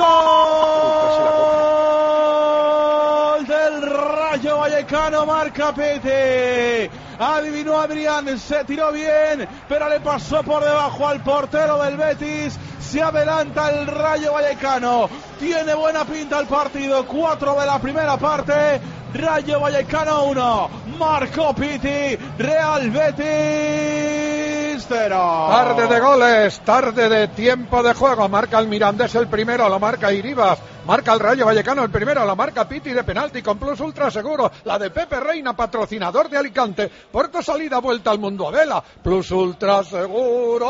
S5: Gol del Rayo Vallecano, marca Pete. Adivinó Adrián, se tiró bien, pero le pasó por debajo al portero del Betis. Se adelanta el Rayo Vallecano. Tiene buena pinta el partido. 4 de la primera parte. Rayo Vallecano 1. Marcó Piti. Real Betis 0.
S1: Tarde de goles, tarde de tiempo de juego. Marca el Mirandés el primero, lo marca Iribas. Marca el Rayo Vallecano el primero, la marca Piti de penalti con Plus Ultra Seguro. La de Pepe Reina, patrocinador de Alicante. Puerto salida, vuelta al mundo a vela. Plus Ultra Seguro.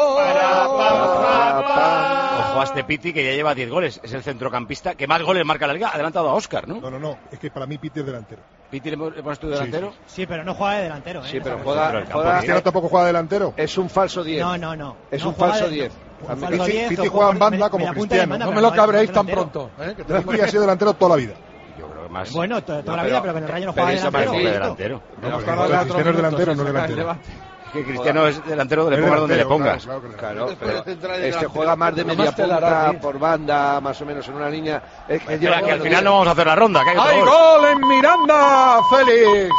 S2: Ojo a este Piti, que ya lleva 10 goles. Es el centrocampista que más goles marca la liga. Adelantado a Óscar, ¿no?
S11: No. Es que para mí Piti es delantero.
S2: ¿Piti le pones tú delantero?
S6: Sí, pero no juega de delantero, ¿eh?
S4: Sí, pero juega.
S11: ¿Cristiano tampoco juega delantero?
S4: Es un falso 10.
S6: No.
S4: Es un falso 10.
S11: Piti juega en banda como Cristiano.
S1: No me lo cabréis tan pronto.
S11: Que Piti ha sido delantero toda la vida.
S2: Yo creo que más.
S6: Bueno, toda la vida, pero que en el Rayo no juega
S2: delantero.
S11: Cristiano es delantero, no delantero.
S2: Que Cristiano es delantero, le pongas donde le pongas.
S4: Claro, pero este juega más de media punta por banda, más o menos en una línea.
S2: Que al final no vamos a hacer la ronda.
S1: ¡Hay gol en Miranda, Félix!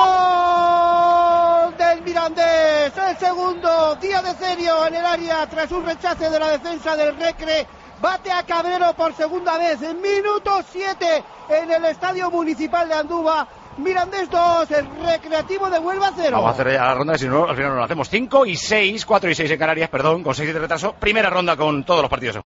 S14: ¡Gol del Mirandés! El segundo, día de serio en el área tras un rechace de la defensa del Recre. Bate a Cabrero por segunda vez en minuto 7 en el Estadio Municipal de Andúba. Mirandés 2, el Recreativo de Huelva 0.
S2: Vamos a hacer ya la ronda, si no, al final no lo hacemos. 5 y 6, 4 y 6 en Canarias, perdón, con 6 de retraso. Primera ronda con todos los partidos.